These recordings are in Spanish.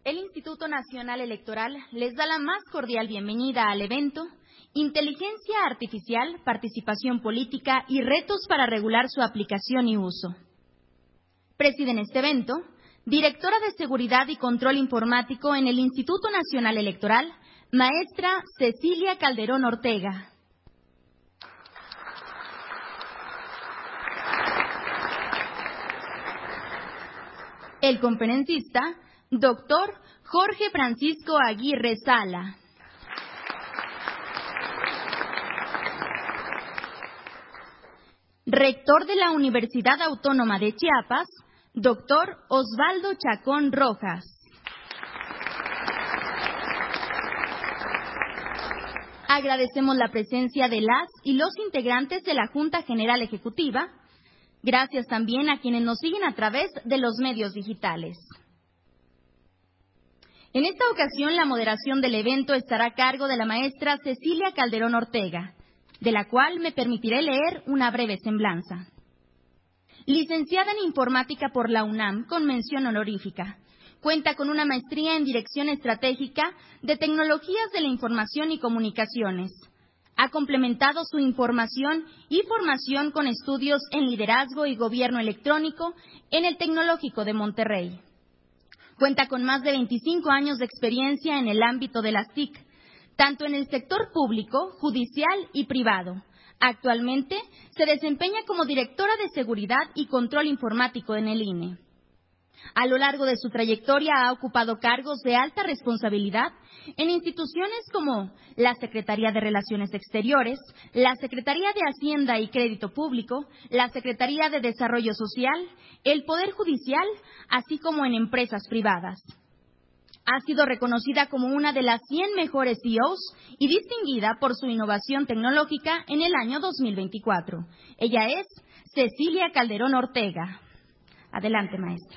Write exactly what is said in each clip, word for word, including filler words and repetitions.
El Instituto Nacional Electoral les da la más cordial bienvenida al evento Inteligencia Artificial, Participación Política y Retos para Regular su Aplicación y Uso. Preside en este evento, Directora de Seguridad y Control Informático en el Instituto Nacional Electoral, maestra Cecilia Calderón Ortega. El conferencista, doctor Jorge Francisco Aguirre Sala. Rector de la Universidad Autónoma de Chiapas, doctor Osvaldo Chacón Rojas. Agradecemos la presencia de las y los integrantes de la Junta General Ejecutiva. Gracias también a quienes nos siguen a través de los medios digitales. En esta ocasión, la moderación del evento estará a cargo de la maestra Cecilia Calderón Ortega, de la cual me permitiré leer una breve semblanza. Licenciada en Informática por la UNAM, con mención honorífica. Cuenta con una maestría en Dirección Estratégica de Tecnologías de la Información y Comunicaciones. Ha complementado su información y formación con estudios en Liderazgo y Gobierno Electrónico en el Tecnológico de Monterrey. Cuenta con más de veinticinco años de experiencia en el ámbito de las T I C, tanto en el sector público, judicial y privado. Actualmente se desempeña como directora de Seguridad y Control Informático en el I N E. A lo largo de su trayectoria ha ocupado cargos de alta responsabilidad en instituciones como la Secretaría de Relaciones Exteriores, la Secretaría de Hacienda y Crédito Público, la Secretaría de Desarrollo Social, el Poder Judicial, así como en empresas privadas. Ha sido reconocida como una de las cien mejores C E Os y distinguida por su innovación tecnológica en el año dos mil veinticuatro. Ella es Cecilia Calderón Ortega. Adelante, maestra.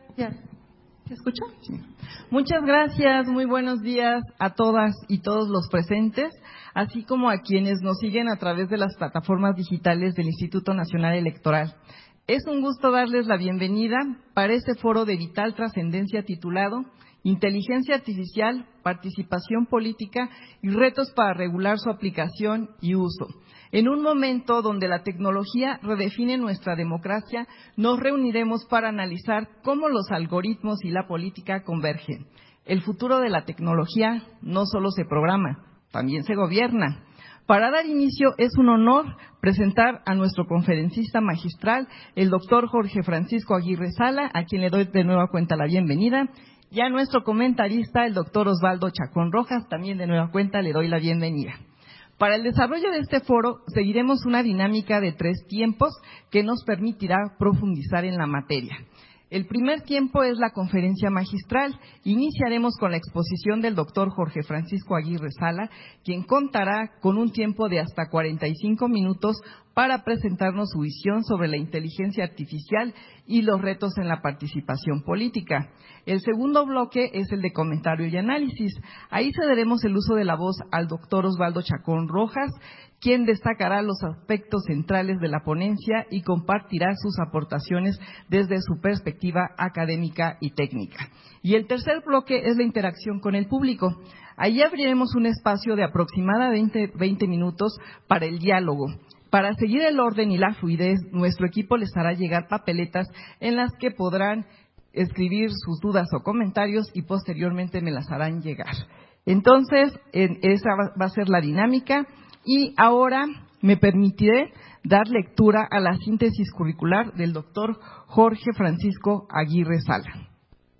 ¿Se escucha? Sí. Muchas gracias, muy buenos días a todas y todos los presentes, así como a quienes nos siguen a través de las plataformas digitales del Instituto Nacional Electoral. Es un gusto darles la bienvenida para este foro de vital trascendencia titulado Inteligencia Artificial, Participación Política y Retos para Regular su Aplicación y Uso. En un momento donde la tecnología redefine nuestra democracia, nos reuniremos para analizar cómo los algoritmos y la política convergen. El futuro de la tecnología no solo se programa, también se gobierna. Para dar inicio, es un honor presentar a nuestro conferencista magistral, el doctor Jorge Francisco Aguirre Sala, a quien le doy de nueva cuenta la bienvenida, y a nuestro comentarista, el doctor Osvaldo Chacón Rojas, también de nueva cuenta le doy la bienvenida. Para el desarrollo de este foro, seguiremos una dinámica de tres tiempos que nos permitirá profundizar en la materia. El primer tiempo es la conferencia magistral. Iniciaremos con la exposición del doctor Jorge Francisco Aguirre Sala, quien contará con un tiempo de hasta cuarenta y cinco minutos para presentarnos su visión sobre la inteligencia artificial y los retos en la participación política. El segundo bloque es el de comentario y análisis. Ahí cederemos el uso de la voz al doctor Osvaldo Chacón Rojas, quien destacará los aspectos centrales de la ponencia y compartirá sus aportaciones desde su perspectiva académica y técnica. Y el tercer bloque es la interacción con el público. Ahí abriremos un espacio de aproximadamente veinte minutos para el diálogo. Para seguir el orden y la fluidez, nuestro equipo les hará llegar papeletas en las que podrán escribir sus dudas o comentarios y posteriormente me las harán llegar. Entonces, esa va a ser la dinámica. Y ahora me permitiré dar lectura a la síntesis curricular del doctor Jorge Francisco Aguirre Sala.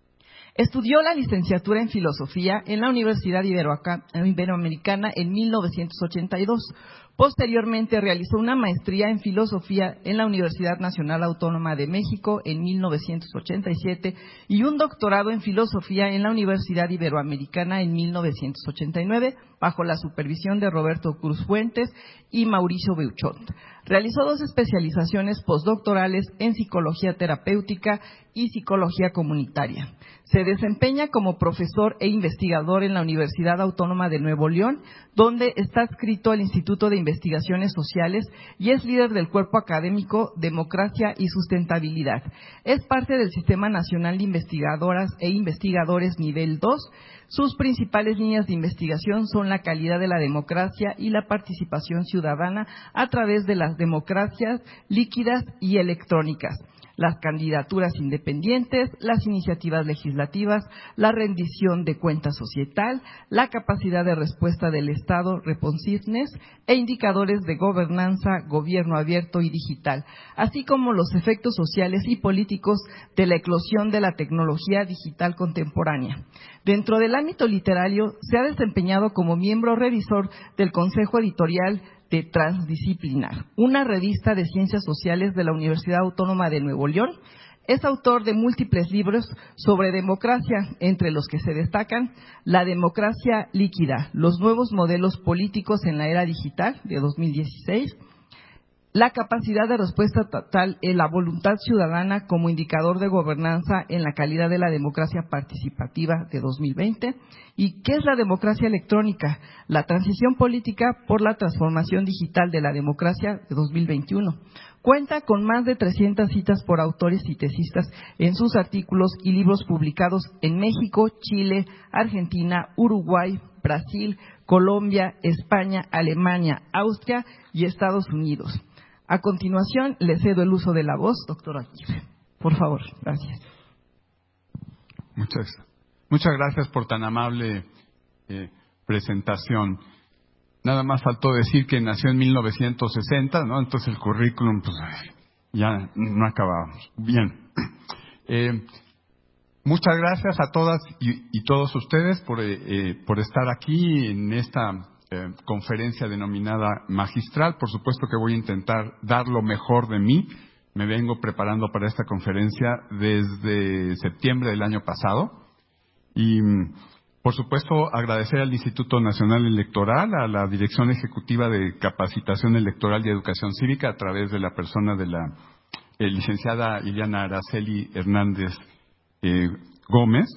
Estudió la licenciatura en Filosofía en la Universidad Iberoamericana en mil novecientos ochenta y dos. Posteriormente realizó una maestría en Filosofía en la Universidad Nacional Autónoma de México en mil novecientos ochenta y siete y un doctorado en Filosofía en la Universidad Iberoamericana en mil novecientos ochenta y nueve bajo la supervisión de Roberto Cruz Fuentes y Mauricio Beuchot. Realizó dos especializaciones postdoctorales en Psicología Terapéutica y Psicología Comunitaria. Se desempeña como profesor e investigador en la Universidad Autónoma de Nuevo León, donde está adscrito al Instituto de Investigaciones Sociales y es líder del cuerpo académico Democracia y Sustentabilidad. Es parte del Sistema Nacional de Investigadoras e Investigadores Nivel dos. Sus principales líneas de investigación son la calidad de la democracia y la participación ciudadana a través de las democracias líquidas y electrónicas, las candidaturas independientes, las iniciativas legislativas, la rendición de cuenta societal, la capacidad de respuesta del Estado, responsiveness, e indicadores de gobernanza, gobierno abierto y digital, así como los efectos sociales y políticos de la eclosión de la tecnología digital contemporánea. Dentro del ámbito literario, se ha desempeñado como miembro revisor del Consejo Editorial de Transdisciplinar, una revista de ciencias sociales de la Universidad Autónoma de Nuevo León. Es autor de múltiples libros sobre democracia, entre los que se destacan La democracia líquida, los nuevos modelos políticos en la era digital, de dos mil dieciséis, La capacidad de respuesta estatal en la voluntad ciudadana como indicador de gobernanza en la calidad de la democracia participativa, de dos mil veinte, y ¿qué es la democracia electrónica? La transición política por la transformación digital de la democracia, de dos mil veintiuno. Cuenta con más de trescientas citas por autores y tesistas en sus artículos y libros publicados en México, Chile, Argentina, Uruguay, Brasil, Colombia, España, Alemania, Austria y Estados Unidos. A continuación, le cedo el uso de la voz, doctor Aguirre. Por favor, gracias. Muchas, muchas gracias por tan amable eh, presentación. Nada más faltó decir que nació en mil novecientos sesenta, ¿no? Entonces el currículum, pues, ya no acabábamos. Bien. Eh, muchas gracias a todas y, y todos ustedes por, eh, por estar aquí en esta eh, conferencia denominada magistral. Por supuesto que voy a intentar dar lo mejor de mí. Me vengo preparando para esta conferencia desde septiembre del año pasado. Y, por supuesto, agradecer al Instituto Nacional Electoral, a la Dirección Ejecutiva de Capacitación Electoral y Educación Cívica, a través de la persona de la eh, licenciada Iliana Araceli Hernández eh, Gómez,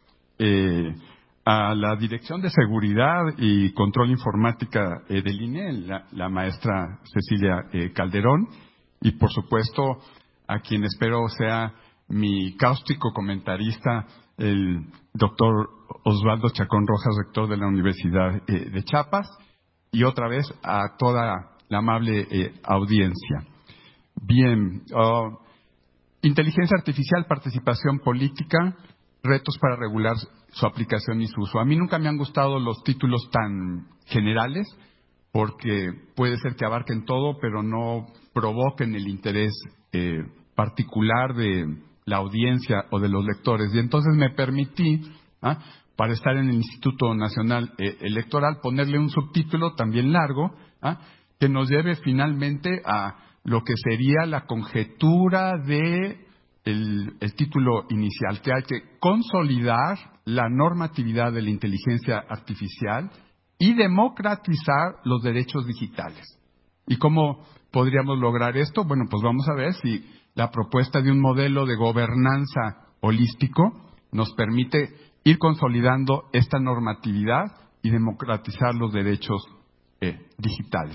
eh, a la Dirección de Seguridad y Control Informática eh, del I N E, la, la maestra Cecilia eh, Calderón, y, por supuesto, a quien espero sea mi cáustico comentarista, el doctor Osvaldo Chacón Rojas, rector de la Universidad eh, de Chiapas, y otra vez a toda la amable eh, audiencia. Bien, uh, inteligencia artificial, participación política, retos para regular su aplicación y su uso. A mí nunca me han gustado los títulos tan generales, porque puede ser que abarquen todo, pero no provoquen el interés eh, particular de la audiencia o de los lectores. Y entonces me permití, ¿ah? para estar en el Instituto Nacional eh, Electoral, ponerle un subtítulo también largo, ¿ah? que nos lleve finalmente a lo que sería la conjetura de el, el título inicial, que hay que consolidar la normatividad de la inteligencia artificial y democratizar los derechos digitales. ¿Y cómo podríamos lograr esto? Bueno, pues vamos a ver si la propuesta de un modelo de gobernanza holístico nos permite ir consolidando esta normatividad y democratizar los derechos eh, digitales.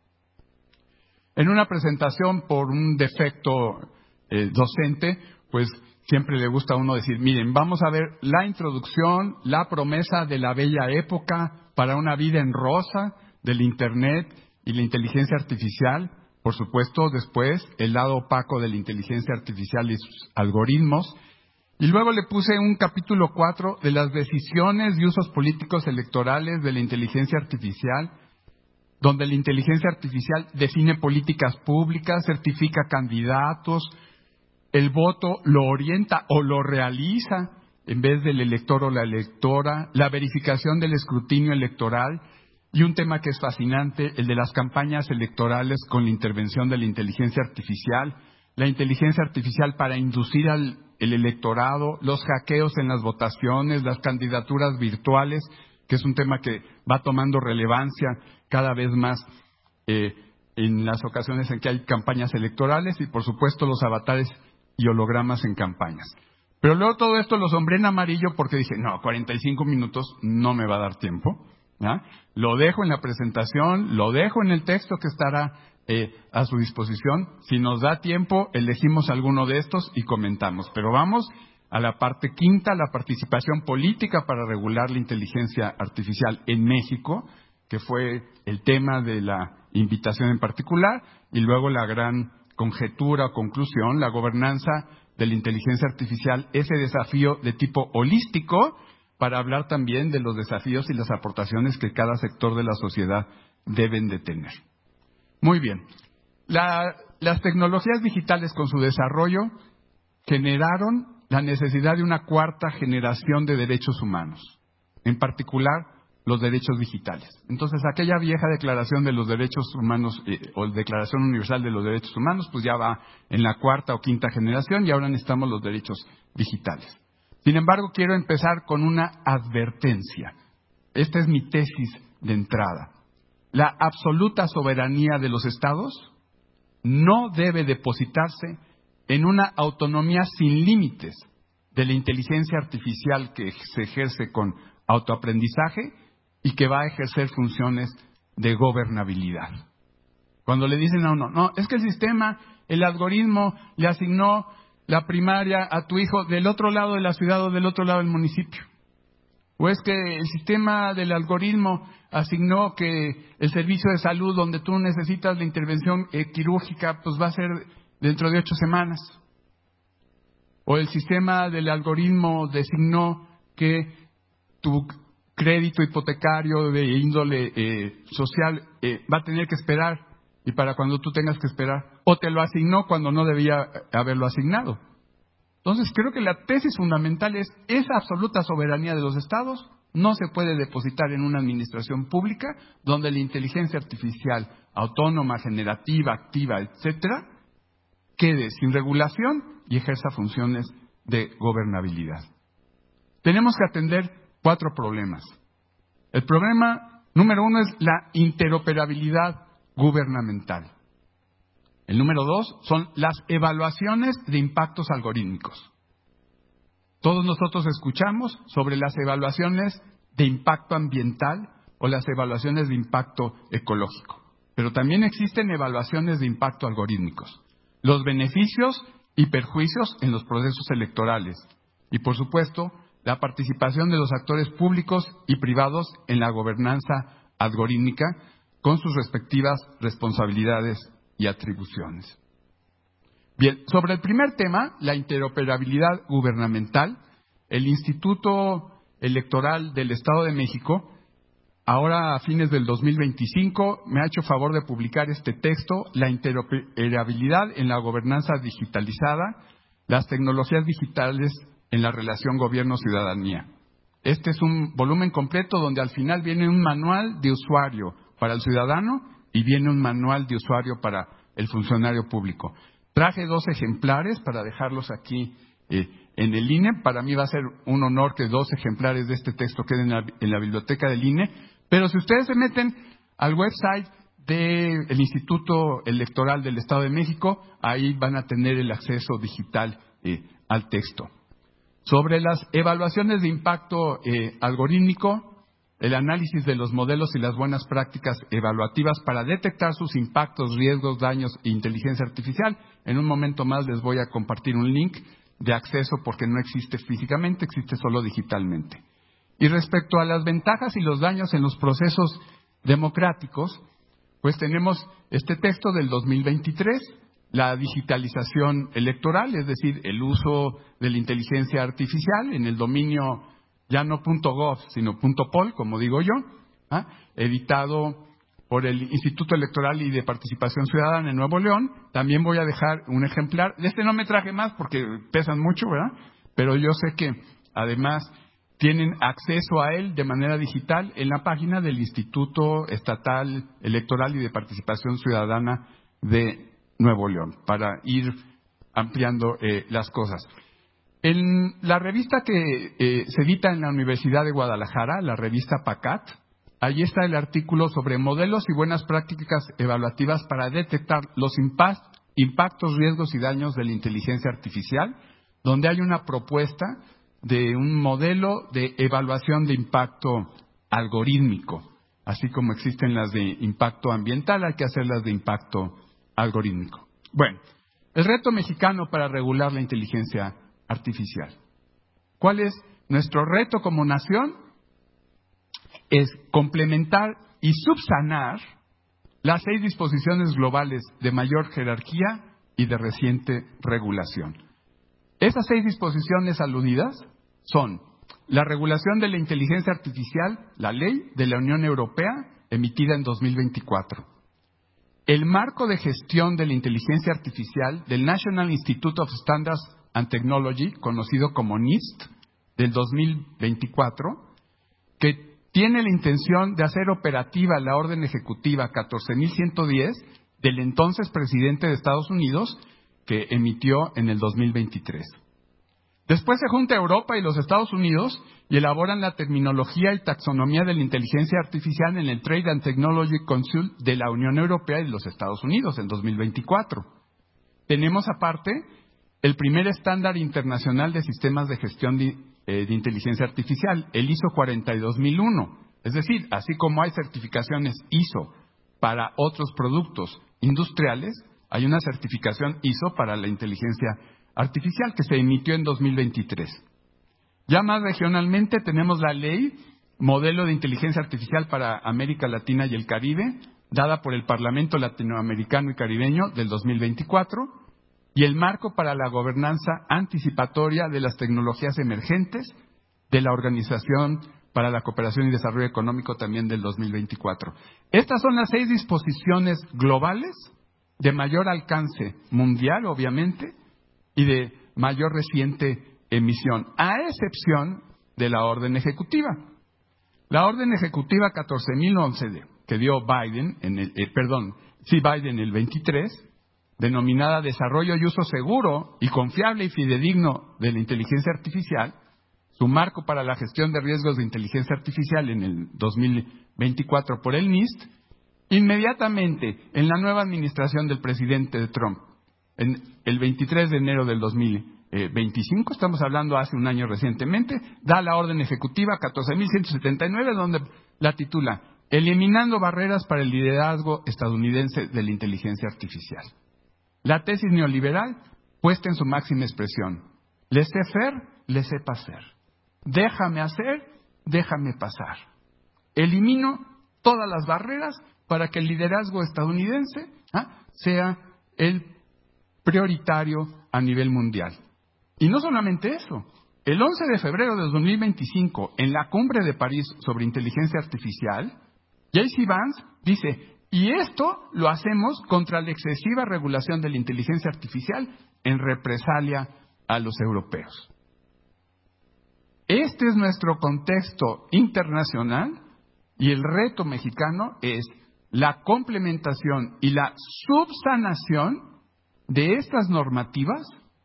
En una presentación por un defecto eh, docente, pues siempre le gusta a uno decir, miren, vamos a ver la introducción, la promesa de la bella época para una vida en rosa del Internet y la inteligencia artificial. Por supuesto, después, el lado opaco de la inteligencia artificial y sus algoritmos. Y luego le puse un capítulo cuatro de las decisiones y usos políticos electorales de la inteligencia artificial, donde la inteligencia artificial define políticas públicas, certifica candidatos, el voto lo orienta o lo realiza en vez del elector o la electora, la verificación del escrutinio electoral y un tema que es fascinante, el de las campañas electorales con la intervención de la inteligencia artificial, la inteligencia artificial para inducir al el electorado, los hackeos en las votaciones, las candidaturas virtuales, que es un tema que va tomando relevancia cada vez más eh, en las ocasiones en que hay campañas electorales, y por supuesto los avatares y hologramas en campañas. Pero luego todo esto lo sombré en amarillo porque dije, no, cuarenta y cinco minutos no me va a dar tiempo. ¿Ya? Lo dejo en la presentación, lo dejo en el texto que estará eh, a su disposición. Si nos da tiempo, elegimos alguno de estos y comentamos. Pero vamos a la parte quinta, la participación política para regular la inteligencia artificial en México, que fue el tema de la invitación en particular, y luego la gran conjetura o conclusión, la gobernanza de la inteligencia artificial, ese desafío de tipo holístico, para hablar también de los desafíos y las aportaciones que cada sector de la sociedad deben de tener. Muy bien. La, las tecnologías digitales con su desarrollo generaron la necesidad de una cuarta generación de derechos humanos, en particular los derechos digitales. Entonces, aquella vieja declaración de los derechos humanos, eh, o Declaración Universal de los Derechos Humanos, pues ya va en la cuarta o quinta generación y ahora necesitamos los derechos digitales. Sin embargo, quiero empezar con una advertencia. Esta es mi tesis de entrada. La absoluta soberanía de los estados no debe depositarse en una autonomía sin límites de la inteligencia artificial que se ejerce con autoaprendizaje y que va a ejercer funciones de gobernabilidad. Cuando le dicen a uno, no, es que el sistema, el algoritmo le asignó la primaria a tu hijo del otro lado de la ciudad o del otro lado del municipio. O es que el sistema del algoritmo asignó que el servicio de salud donde tú necesitas la intervención eh, quirúrgica pues va a ser dentro de ocho semanas. O el sistema del algoritmo designó que tu crédito hipotecario de índole eh, social eh, va a tener que esperar y para cuando tú tengas que esperar. O te lo asignó cuando no debía haberlo asignado. Entonces creo que la tesis fundamental es esa absoluta soberanía de los estados no se puede depositar en una administración pública donde la inteligencia artificial autónoma, generativa, activa, etcétera, quede sin regulación y ejerza funciones de gobernabilidad. Tenemos que atender cuatro problemas. El problema número uno es la interoperabilidad gubernamental. El número dos son las evaluaciones de impactos algorítmicos. Todos nosotros escuchamos sobre las evaluaciones de impacto ambiental o las evaluaciones de impacto ecológico. Pero también existen evaluaciones de impacto algorítmicos. Los beneficios y perjuicios en los procesos electorales. Y, por supuesto, la participación de los actores públicos y privados en la gobernanza algorítmica con sus respectivas responsabilidades y atribuciones. Bien, sobre el primer tema, la interoperabilidad gubernamental, el Instituto Electoral del Estado de México, ahora a fines del dos mil veinticinco, me ha hecho favor de publicar este texto, La interoperabilidad en la gobernanza digitalizada, las tecnologías digitales en la relación gobierno-ciudadanía. Este es un volumen completo donde al final viene un manual de usuario para el ciudadano y viene un manual de usuario para el funcionario público. Traje dos ejemplares para dejarlos aquí eh, en el I N E. Para mí va a ser un honor que dos ejemplares de este texto queden en la, en la biblioteca del I N E. Pero si ustedes se meten al website del Instituto Electoral del Estado de México, ahí van a tener el acceso digital eh, al texto. Sobre las evaluaciones de impacto eh, algorítmico, el análisis de los modelos y las buenas prácticas evaluativas para detectar sus impactos, riesgos, daños e inteligencia artificial. En un momento más les voy a compartir un link de acceso porque no existe físicamente, existe solo digitalmente. Y respecto a las ventajas y los daños en los procesos democráticos, pues tenemos este texto del dos mil veintitrés, la digitalización electoral, es decir, el uso de la inteligencia artificial en el dominio ya no .gov, sino .pol, como digo yo, ¿ah? editado por el Instituto Electoral y de Participación Ciudadana en Nuevo León. También voy a dejar un ejemplar. De este no me traje más porque pesan mucho, ¿verdad? Pero yo sé que además tienen acceso a él de manera digital en la página del Instituto Estatal Electoral y de Participación Ciudadana de Nuevo León, para ir ampliando eh, las cosas. En la revista que eh, se edita en la Universidad de Guadalajara, la revista PACAT, ahí está el artículo sobre modelos y buenas prácticas evaluativas para detectar los, impact, Impactos, riesgos y daños de la inteligencia artificial, donde hay una propuesta de un modelo de evaluación de impacto algorítmico. Así como existen las de impacto ambiental, hay que hacer las de impacto algorítmico. Bueno, el reto mexicano para regular la inteligencia artificial. ¿Cuál es nuestro reto como nación? Es complementar y subsanar las seis disposiciones globales de mayor jerarquía y de reciente regulación. Esas seis disposiciones aludidas son la regulación de la inteligencia artificial, la ley de la Unión Europea, emitida en dos mil veinticuatro. El marco de gestión de la inteligencia artificial del National Institute of Standards and Technology, conocido como NIST, del dos mil veinticuatro, que tiene la intención de hacer operativa la orden ejecutiva catorce mil ciento diez del entonces presidente de Estados Unidos, que emitió en el dos mil veintitrés. Después se junta Europa y los Estados Unidos y elaboran la terminología y taxonomía de la inteligencia artificial en el Trade and Technology Council de la Unión Europea y los Estados Unidos en dos mil veinticuatro. Tenemos aparte el primer estándar internacional de sistemas de gestión de, eh, de inteligencia artificial, el I S O cuarenta y dos mil uno. Es decir, así como hay certificaciones I S O para otros productos industriales, hay una certificación I S O para la inteligencia artificial que se emitió en dos mil veintitrés. Ya más regionalmente tenemos la ley Modelo de Inteligencia Artificial para América Latina y el Caribe, dada por el Parlamento Latinoamericano y Caribeño del dos mil veinticuatro, y el Marco para la Gobernanza Anticipatoria de las Tecnologías Emergentes de la Organización para la Cooperación y Desarrollo Económico también del dos mil veinticuatro. Estas son las seis disposiciones globales de mayor alcance mundial, obviamente, y de mayor reciente emisión, a excepción de la orden ejecutiva. La orden ejecutiva catorce mil once de, que dio Biden, en el, eh, perdón, sí, Biden el veintitrés, denominada Desarrollo y Uso Seguro y Confiable y Fidedigno de la Inteligencia Artificial, su marco para la gestión de riesgos de inteligencia artificial en el dos mil veinticuatro por el NIST, inmediatamente en la nueva administración del presidente Trump, en el veintitrés de enero del dos mil veinticinco, estamos hablando hace un año recientemente, da la orden ejecutiva catorce mil ciento setenta y nueve, donde la titula Eliminando barreras para el liderazgo estadounidense de la inteligencia artificial. La tesis neoliberal puesta en su máxima expresión. Laissez-faire, laissez-passer. Déjame hacer, déjame pasar. Elimino todas las barreras para que el liderazgo estadounidense ¿ah? sea el prioritario a nivel mundial. Y no solamente eso, el once de febrero de dos mil veinticinco, en la cumbre de París sobre inteligencia artificial, J C Vance dice, y esto lo hacemos contra la excesiva regulación de la inteligencia artificial en represalia a los europeos. Este es nuestro contexto internacional y el reto mexicano es la complementación y la subsanación de estas normativas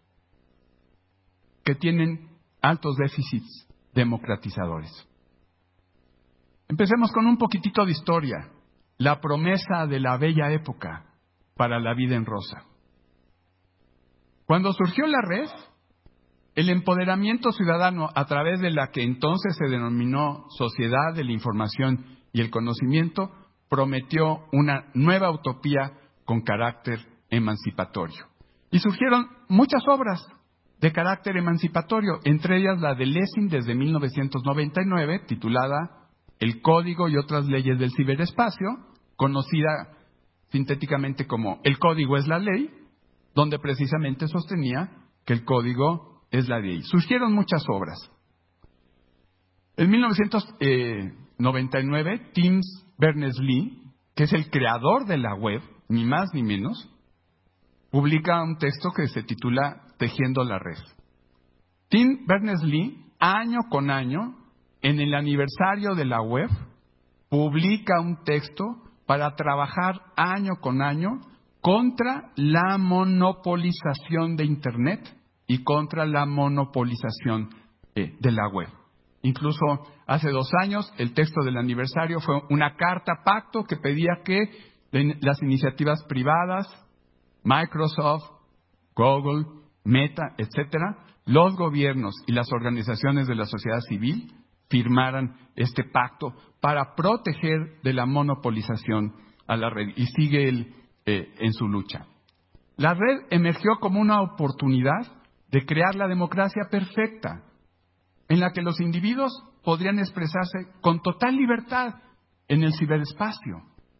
que tienen altos déficits democratizadores. Empecemos con un poquitito de historia. La promesa de la bella época para la vida en rosa. Cuando surgió la red, el empoderamiento ciudadano a través de la que entonces se denominó Sociedad de la Información y el Conocimiento prometió una nueva utopía con carácter emancipatorio. Y surgieron muchas obras de carácter emancipatorio, entre ellas la de Lessing desde mil novecientos noventa y nueve, titulada El Código y otras leyes del ciberespacio, conocida sintéticamente como El Código es la ley, donde precisamente sostenía que el código es la ley. Surgieron muchas obras. En mil novecientos noventa y nueve, Tim Berners-Lee, que es el creador de la web, ni más ni menos, publica un texto que se titula Tejiendo la red. Tim Berners-Lee, año con año, en el aniversario de la web, publica un texto para trabajar año con año contra la monopolización de Internet y contra la monopolización eh, de la web. Incluso hace dos años, el texto del aniversario fue una carta pacto que pedía que las iniciativas privadas Microsoft, Google, Meta, etcétera, los gobiernos y las organizaciones de la sociedad civil firmaran este pacto para proteger de la monopolización a la red, y sigue él eh, en su lucha. La red emergió como una oportunidad de crear la democracia perfecta, en la que los individuos podrían expresarse con total libertad en el ciberespacio.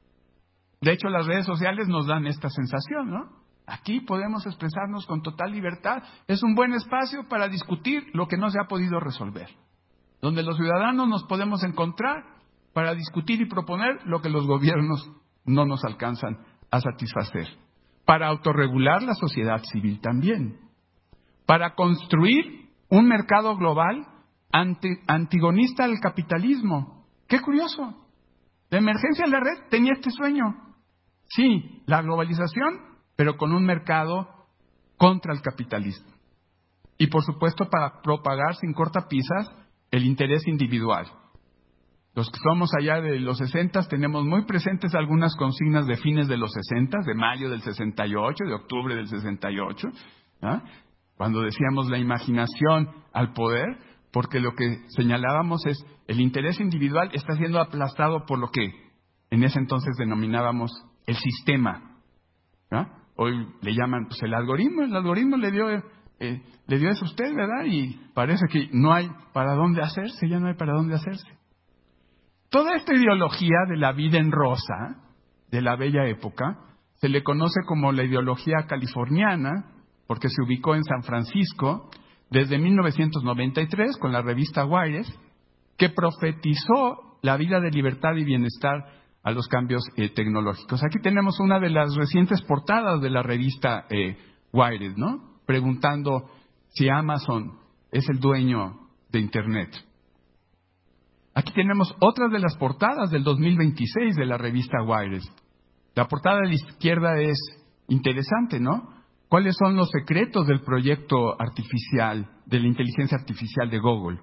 De hecho, las redes sociales nos dan esta sensación, ¿no? Aquí podemos expresarnos con total libertad. Es un buen espacio para discutir lo que no se ha podido resolver, donde los ciudadanos nos podemos encontrar para discutir y proponer lo que los gobiernos no nos alcanzan a satisfacer, para autorregular la sociedad civil también, para construir un mercado global anti, antigonista al capitalismo. ¡Qué curioso! La emergencia de la red tenía este sueño. Sí, la globalización, pero con un mercado contra el capitalismo. Y por supuesto para propagar sin cortapisas el interés individual. Los que somos allá de los sesentas tenemos muy presentes algunas consignas de fines de los sesentas, de mayo del sesenta y ocho, de octubre del sesenta y ocho, ¿ah? Cuando decíamos la imaginación al poder, porque lo que señalábamos es el interés individual está siendo aplastado por lo que en ese entonces denominábamos el sistema. ¿Ah? Hoy le llaman pues el algoritmo, el algoritmo le dio eh, le dio eso a usted, ¿verdad? Y parece que no hay para dónde hacerse, ya no hay para dónde hacerse. Toda esta ideología de la vida en rosa, de la bella época, se le conoce como la ideología californiana, porque se ubicó en San Francisco desde mil novecientos noventa y tres con la revista Wired, que profetizó la vida de libertad y bienestar a los cambios eh, tecnológicos. Aquí tenemos una de las recientes portadas de la revista eh, Wired, ¿no? Preguntando si Amazon es el dueño de Internet. Aquí tenemos otras de las portadas del dos mil veintiséis de la revista Wired. La portada de la izquierda es interesante, ¿no? ¿Cuáles son los secretos del proyecto artificial, de la inteligencia artificial de Google?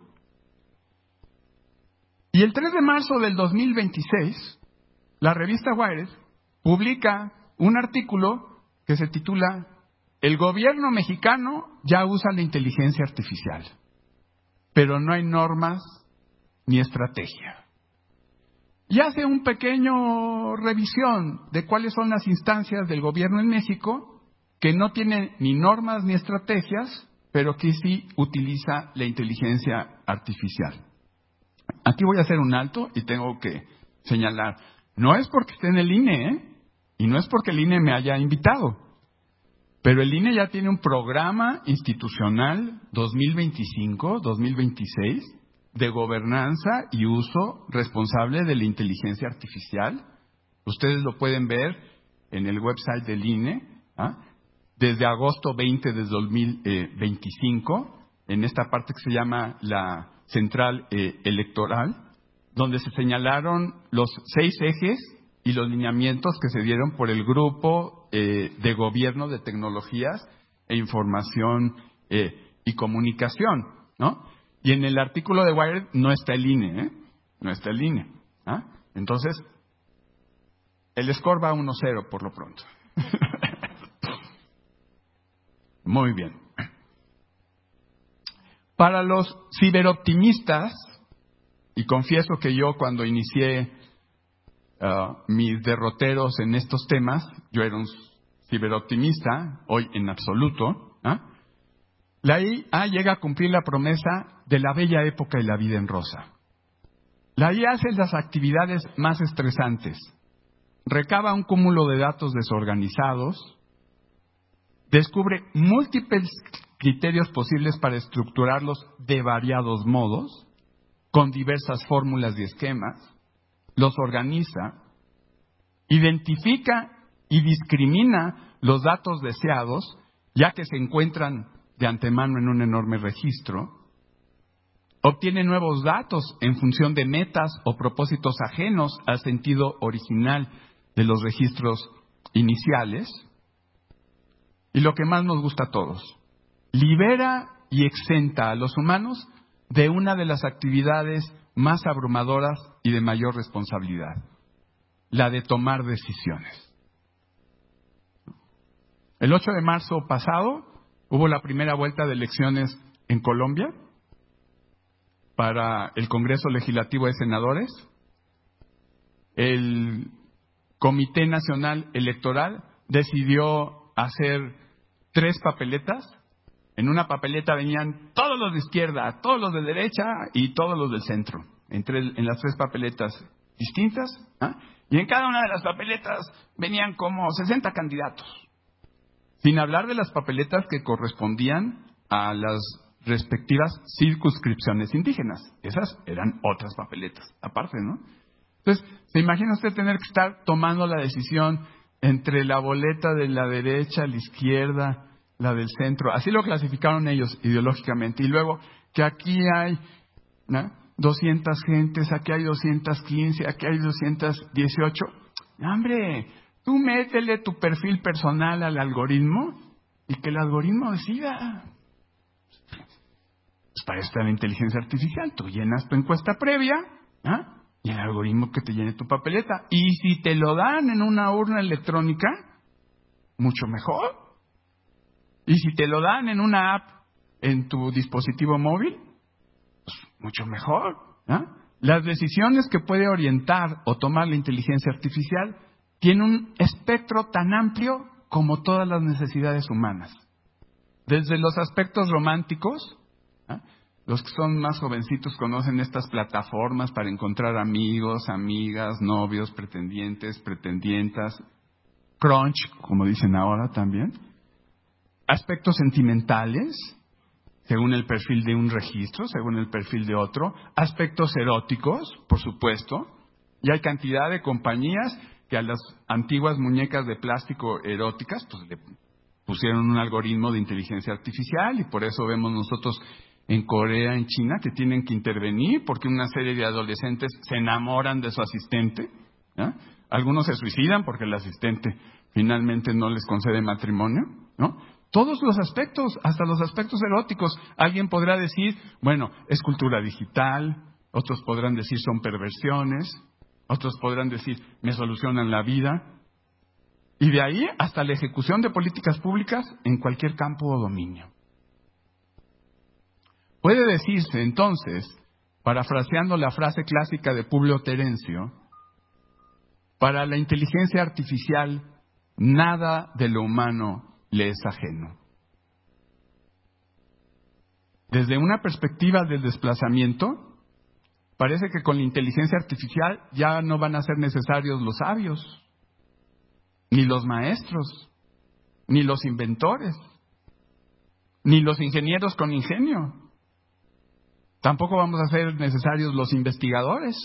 Y el tres de marzo del dos mil veintiséis, la revista Wired publica un artículo que se titula "El gobierno mexicano ya usa la inteligencia artificial, pero no hay normas ni estrategia". Y hace un pequeño revisión de cuáles son las instancias del gobierno en México que no tiene ni normas ni estrategias, pero que sí utiliza la inteligencia artificial. Aquí voy a hacer un alto y tengo que señalar, no es porque esté en el I N E, ¿eh? Y no es porque el I N E me haya invitado, pero el I N E ya tiene un programa institucional dos mil veinticinco dos mil veintiséis de gobernanza y uso responsable de la inteligencia artificial. Ustedes lo pueden ver en el website del I N E, ¿ah? Desde agosto veinte de dos mil veinticinco, en esta parte que se llama la Central eh, Electoral, donde se señalaron los seis ejes y los lineamientos que se dieron por el Grupo eh, de Gobierno de Tecnologías e Información eh, y Comunicación, ¿no? Y en el artículo de Wired no está el I N E, ¿eh? No está el I N E. ¿Ah? Entonces, el score va uno cero por lo pronto. Muy bien. Para los ciberoptimistas, y confieso que yo cuando inicié uh, mis derroteros en estos temas, yo era un ciberoptimista, hoy en absoluto, ¿eh? La I A llega a cumplir la promesa de la bella época y la vida en rosa. La I A hace las actividades más estresantes, recaba un cúmulo de datos desorganizados, descubre múltiples criterios posibles para estructurarlos de variados modos, con diversas fórmulas y esquemas, los organiza, identifica y discrimina los datos deseados, ya que se encuentran de antemano en un enorme registro, obtiene nuevos datos en función de metas o propósitos ajenos al sentido original de los registros iniciales, y lo que más nos gusta a todos, libera y exenta a los humanos de una de las actividades más abrumadoras y de mayor responsabilidad, la de tomar decisiones. El ocho de marzo pasado hubo la primera vuelta de elecciones en Colombia para el Congreso Legislativo de Senadores. El Comité Nacional Electoral decidió hacer tres papeletas. En una papeleta venían todos los de izquierda, todos los de derecha y todos los del centro, entre en las tres papeletas distintas, ¿eh? Y en cada una de las papeletas venían como sesenta candidatos, sin hablar de las papeletas que correspondían a las respectivas circunscripciones indígenas. Esas eran otras papeletas, aparte, ¿no? Entonces, ¿se imagina usted tener que estar tomando la decisión entre la boleta de la derecha, la izquierda, la del centro? Así lo clasificaron ellos ideológicamente. Y luego, que aquí hay, ¿no?, doscientas gentes, aquí hay doscientas quince, aquí hay doscientas dieciocho. ¡Hombre! Tú métele tu perfil personal al algoritmo y que el algoritmo decida. Pues para eso está la inteligencia artificial. Tú llenas tu encuesta previa, ¿ah?, y el algoritmo que te llene tu papeleta. Y si te lo dan en una urna electrónica, mucho mejor. Y si te lo dan en una app en tu dispositivo móvil, pues mucho mejor, ¿ah? Las decisiones que puede orientar o tomar la inteligencia artificial tienen un espectro tan amplio como todas las necesidades humanas. Desde los aspectos románticos, ¿ah?, los que son más jovencitos conocen estas plataformas para encontrar amigos, amigas, novios, pretendientes, pretendientas, crunch, como dicen ahora también. Aspectos sentimentales, según el perfil de un registro, según el perfil de otro. Aspectos eróticos, por supuesto. Y hay cantidad de compañías que a las antiguas muñecas de plástico eróticas, pues le pusieron un algoritmo de inteligencia artificial, y por eso vemos nosotros en Corea, en China, que tienen que intervenir porque una serie de adolescentes se enamoran de su asistente, ¿no? Algunos se suicidan porque el asistente finalmente no les concede matrimonio, ¿no? Todos los aspectos, hasta los aspectos eróticos. Alguien podrá decir, bueno, es cultura digital. Otros podrán decir, son perversiones. Otros podrán decir, me solucionan la vida. Y de ahí hasta la ejecución de políticas públicas en cualquier campo o dominio. Puede decirse, entonces, parafraseando la frase clásica de Publio Terencio, para la inteligencia artificial, nada de lo humano le es ajeno. Desde una perspectiva del desplazamiento, parece que con la inteligencia artificial ya no van a ser necesarios los sabios, ni los maestros, ni los inventores, ni los ingenieros con ingenio. Tampoco vamos a ser necesarios los investigadores.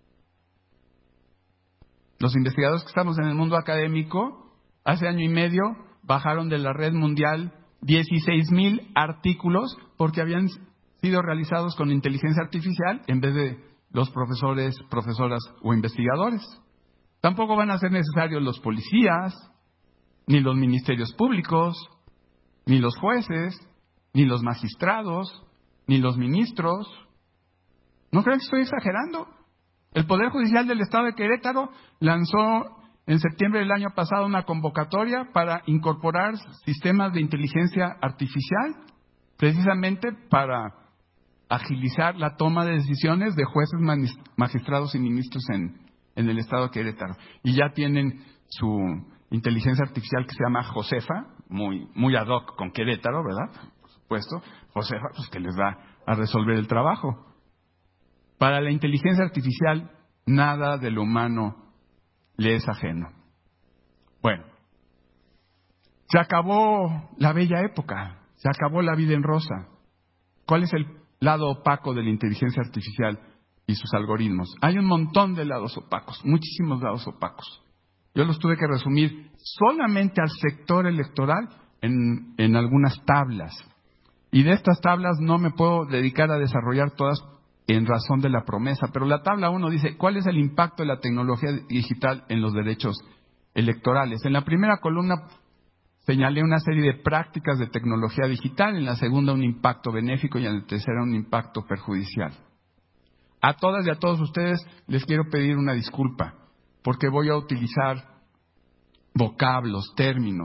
Los investigadores que estamos en el mundo académico, hace año y medio, bajaron de la red mundial dieciséis mil artículos porque habían sido realizados con inteligencia artificial en vez de los profesores, profesoras o investigadores. Tampoco van a ser necesarios los policías, ni los ministerios públicos, ni los jueces, ni los magistrados, ni los ministros. ¿No creen que estoy exagerando? El Poder Judicial del Estado de Querétaro lanzó en septiembre del año pasado una convocatoria para incorporar sistemas de inteligencia artificial, precisamente para agilizar la toma de decisiones de jueces, magistrados y ministros en, en el Estado de Querétaro. Y ya tienen su inteligencia artificial que se llama Josefa, muy, muy ad hoc con Querétaro, ¿verdad? Por supuesto, Josefa, pues que les va a resolver el trabajo. Para la inteligencia artificial, nada de lo humano le es ajeno. Bueno, se acabó la bella época, se acabó la vida en rosa. ¿Cuál es el lado opaco de la inteligencia artificial y sus algoritmos? Hay un montón de lados opacos, muchísimos lados opacos. Yo los tuve que resumir solamente al sector electoral en, en algunas tablas. Y de estas tablas no me puedo dedicar a desarrollar todas en razón de la promesa, pero la tabla uno dice, ¿cuál es el impacto de la tecnología digital en los derechos electorales? En la primera columna señalé una serie de prácticas de tecnología digital, en la segunda un impacto benéfico y en la tercera un impacto perjudicial. A todas y a todos ustedes les quiero pedir una disculpa, porque voy a utilizar vocablos, términos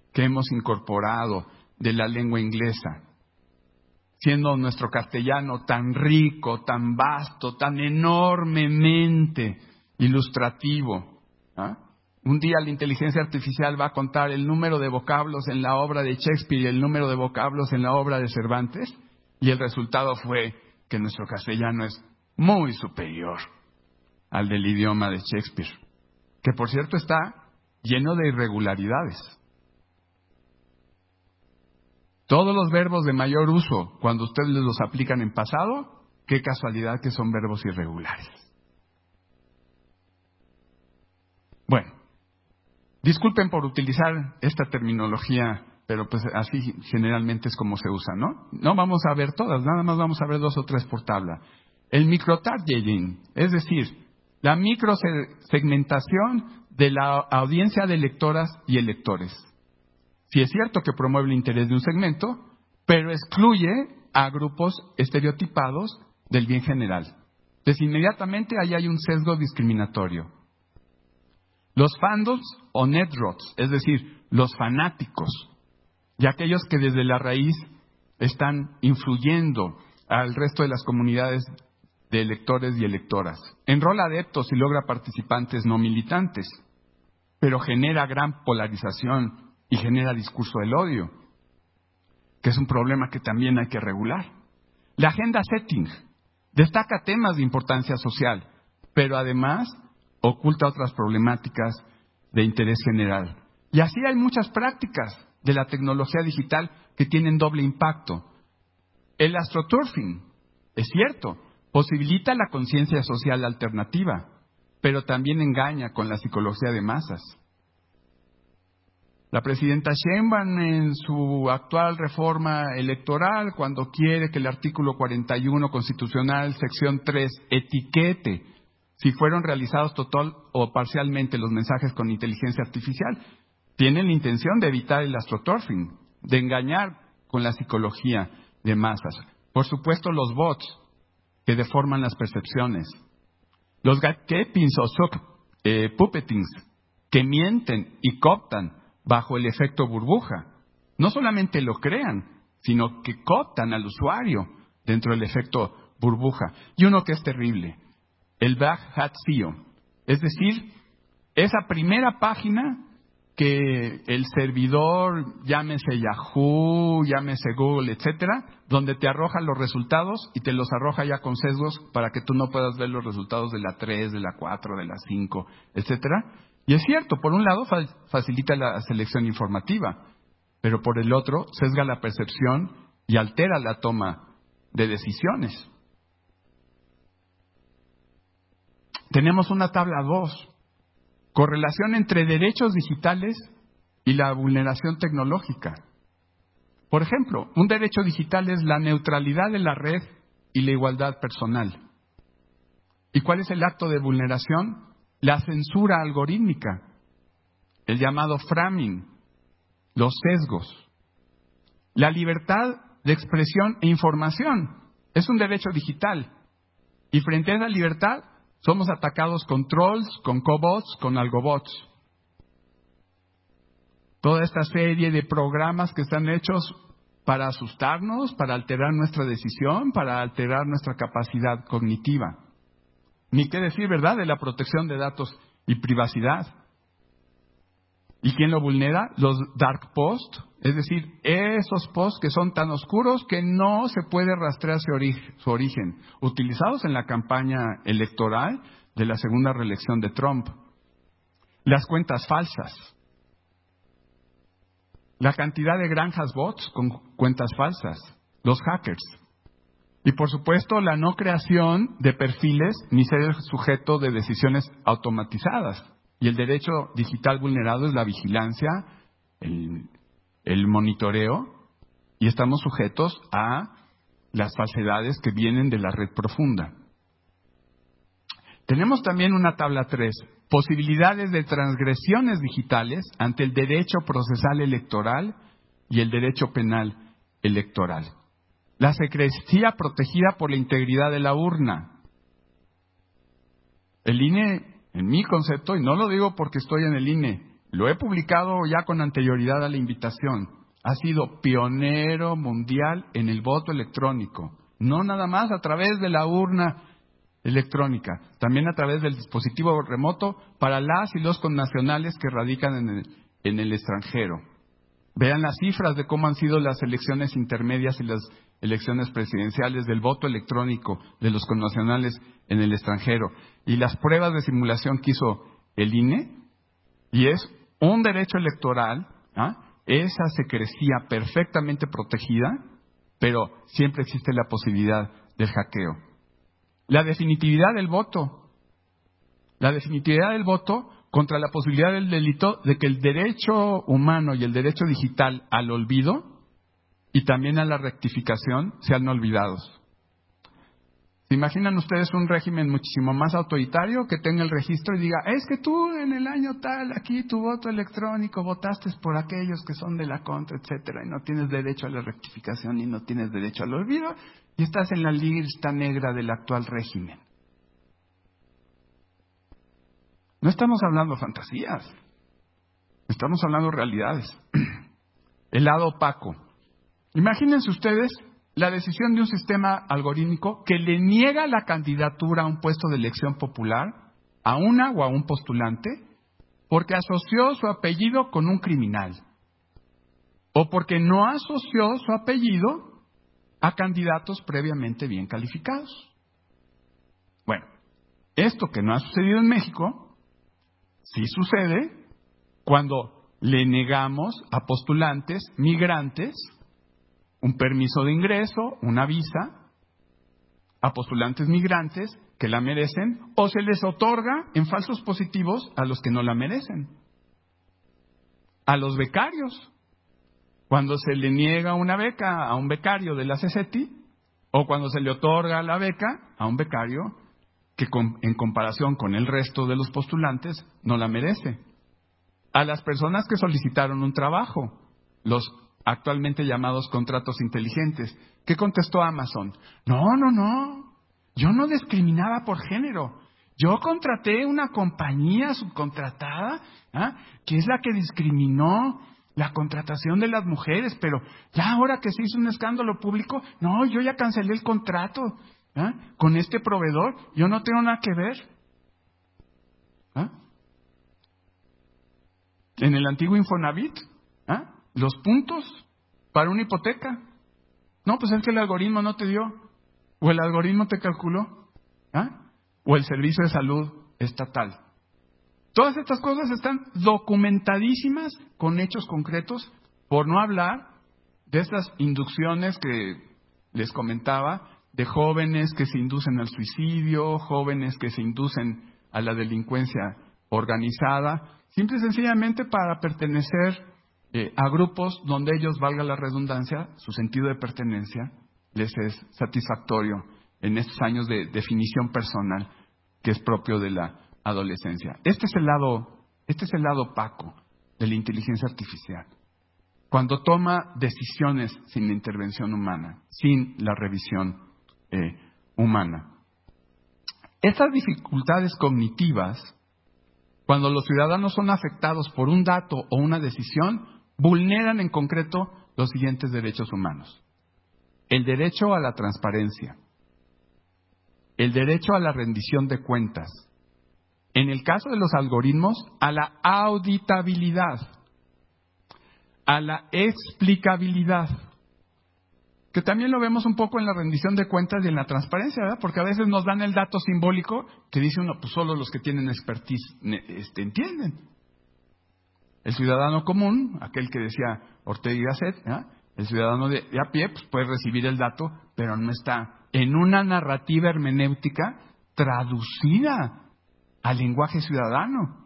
que hemos incorporado de la lengua inglesa, siendo nuestro castellano tan rico, tan vasto, tan enormemente ilustrativo. ¿Ah? Un día la inteligencia artificial va a contar el número de vocablos en la obra de Shakespeare y el número de vocablos en la obra de Cervantes, y el resultado fue que nuestro castellano es muy superior al del idioma de Shakespeare, que por cierto está lleno de irregularidades. Todos los verbos de mayor uso, cuando ustedes los aplican en pasado, qué casualidad que son verbos irregulares. Bueno, disculpen por utilizar esta terminología, pero pues así generalmente es como se usa, ¿no? No vamos a ver todas, nada más vamos a ver dos o tres por tabla. El microtargeting, es decir, la microsegmentación de la audiencia de lectoras y electores. Sí es cierto que promueve el interés de un segmento, pero excluye a grupos estereotipados del bien general. Entonces, inmediatamente ahí hay un sesgo discriminatorio. Los fandoms o netrods, es decir, los fanáticos, y aquellos que desde la raíz están influyendo al resto de las comunidades de electores y electoras. Enrola adeptos y logra participantes no militantes, pero genera gran polarización y genera discurso del odio, que es un problema que también hay que regular. La agenda setting destaca temas de importancia social, pero además oculta otras problemáticas de interés general. Y así hay muchas prácticas de la tecnología digital que tienen doble impacto. El astroturfing, es cierto, posibilita la conciencia social alternativa, pero también engaña con la psicología de masas. La presidenta Sheinbaum, en su actual reforma electoral, cuando quiere que el artículo cuarenta y uno constitucional, sección tres, etiquete si fueron realizados total o parcialmente los mensajes con inteligencia artificial, tiene la intención de evitar el astroturfing, de engañar con la psicología de masas. Por supuesto, los bots que deforman las percepciones. Los gatekeepings o sub eh, puppetings que mienten y cooptan bajo el efecto burbuja. No solamente lo crean, sino que cooptan al usuario dentro del efecto burbuja. Y uno que es terrible, el Black Hat S E O. Es decir, esa primera página que el servidor, llámese Yahoo, llámese Google, etcétera, donde te arroja los resultados y te los arroja ya con sesgos para que tú no puedas ver los resultados de la tres, de la cuatro, de la cinco, etcétera. Y es cierto, por un lado facilita la selección informativa, pero por el otro sesga la percepción y altera la toma de decisiones. Tenemos una tabla dos. Correlación entre derechos digitales y la vulneración tecnológica. Por ejemplo, un derecho digital es la neutralidad de la red y la igualdad personal. ¿Y cuál es el acto de vulneración? La censura algorítmica, el llamado framing, los sesgos. La libertad de expresión e información es un derecho digital. Y frente a esa libertad, somos atacados con trolls, con cobots, con algobots. Toda esta serie de programas que están hechos para asustarnos, para alterar nuestra decisión, para alterar nuestra capacidad cognitiva. Ni qué decir, ¿verdad?, de la protección de datos y privacidad. ¿Y quién lo vulnera? Los dark posts, es decir, esos posts que son tan oscuros que no se puede rastrear su origen, su origen, utilizados en la campaña electoral de la segunda reelección de Trump. Las cuentas falsas. La cantidad de granjas bots con cuentas falsas. Los hackers. Y por supuesto, la no creación de perfiles ni ser sujeto de decisiones automatizadas. Y el derecho digital vulnerado es la vigilancia, el, el monitoreo, y estamos sujetos a las falsedades que vienen de la red profunda. Tenemos también una tabla tres, posibilidades de transgresiones digitales ante el derecho procesal electoral y el derecho penal electoral. La secrecía protegida por la integridad de la urna. El I N E, en mi concepto, y no lo digo porque estoy en el I N E, lo he publicado ya con anterioridad a la invitación, ha sido pionero mundial en el voto electrónico. No nada más a través de la urna electrónica, también a través del dispositivo remoto para las y los connacionales que radican en el, en el extranjero. Vean las cifras de cómo han sido las elecciones intermedias y las elecciones presidenciales del voto electrónico de los connacionales en el extranjero. Y las pruebas de simulación que hizo el I N E, y es un derecho electoral, ¿ah? Esa secrecía perfectamente protegida, pero siempre existe la posibilidad del hackeo. La definitividad del voto. La definitividad del voto contra la posibilidad del delito de que el derecho humano y el derecho digital al olvido y también a la rectificación sean olvidados. ¿Se imaginan ustedes un régimen muchísimo más autoritario que tenga el registro y diga, es que tú en el año tal, aquí tu voto electrónico, votaste por aquellos que son de la contra, etcétera, y no tienes derecho a la rectificación y no tienes derecho al olvido, y estás en la lista negra del actual régimen? No estamos hablando fantasías, estamos hablando realidades. El lado opaco. Imagínense ustedes la decisión de un sistema algorítmico que le niega la candidatura a un puesto de elección popular a una o a un postulante porque asoció su apellido con un criminal o porque no asoció su apellido a candidatos previamente bien calificados. Bueno, esto que no ha sucedido en México, sí sucede cuando le negamos a postulantes migrantes un permiso de ingreso, una visa, a postulantes migrantes que la merecen, o se les otorga en falsos positivos a los que no la merecen. A los becarios, cuando se le niega una beca a un becario de la CECETI, o cuando se le otorga la beca a un becario que con, en comparación con el resto de los postulantes no la merece. A las personas que solicitaron un trabajo, los actualmente llamados contratos inteligentes. ¿Qué contestó Amazon? No, no, no. Yo no discriminaba por género. Yo contraté una compañía subcontratada, ¿ah? que es la que discriminó la contratación de las mujeres, pero ya ahora que se hizo un escándalo público, no, yo ya cancelé el contrato ¿ah? con este proveedor. Yo no tengo nada que ver. ¿Ah? En el antiguo Infonavit, ¿ah? los puntos para una hipoteca. No, pues es que el algoritmo no te dio. O el algoritmo te calculó. ¿Ah? O el servicio de salud estatal. Todas estas cosas están documentadísimas con hechos concretos, por no hablar de estas inducciones que les comentaba, de jóvenes que se inducen al suicidio, jóvenes que se inducen a la delincuencia organizada, simple y sencillamente para pertenecer Eh, a grupos donde ellos, valga la redundancia, su sentido de pertenencia les es satisfactorio en estos años de definición personal que es propio de la adolescencia. Este es el lado, este es el lado opaco de la inteligencia artificial. Cuando toma decisiones sin la intervención humana, sin la revisión eh, humana. Estas dificultades cognitivas, cuando los ciudadanos son afectados por un dato o una decisión, vulneran en concreto los siguientes derechos humanos. El derecho a la transparencia, el derecho a la rendición de cuentas, en el caso de los algoritmos, a la auditabilidad, a la explicabilidad, que también lo vemos un poco en la rendición de cuentas y en la transparencia, ¿verdad? Porque a veces nos dan el dato simbólico que dice uno, pues solo los que tienen expertise este, entienden. El ciudadano común, aquel que decía Ortega y Gasset, ¿eh? el ciudadano de, de a pie, pues puede recibir el dato, pero no está en una narrativa hermenéutica traducida al lenguaje ciudadano.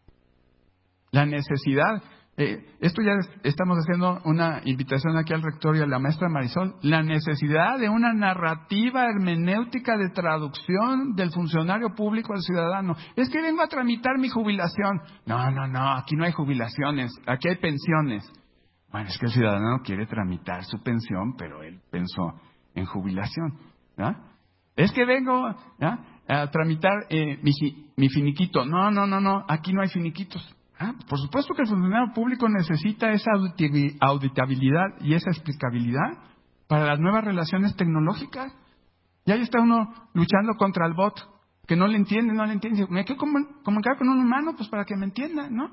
La necesidad, eh, esto ya es, estamos haciendo una invitación aquí al rectorio, a la maestra Marisol, la necesidad de una narrativa hermenéutica de traducción del funcionario público al ciudadano. Es que vengo a tramitar mi jubilación. No, no, no, aquí no hay jubilaciones, aquí hay pensiones. Bueno, es que el ciudadano quiere tramitar su pensión, pero él pensó en jubilación. ¿Ah? Es que vengo ¿ah? a tramitar eh, mi, mi finiquito. No, no, no, no, aquí no hay finiquitos. Ah, por supuesto que el funcionario público necesita esa auditabilidad y esa explicabilidad para las nuevas relaciones tecnológicas. Y ahí está uno luchando contra el bot, que no le entiende, no le entiende. Me quiero comunicar con un humano, pues para que me entienda, ¿no?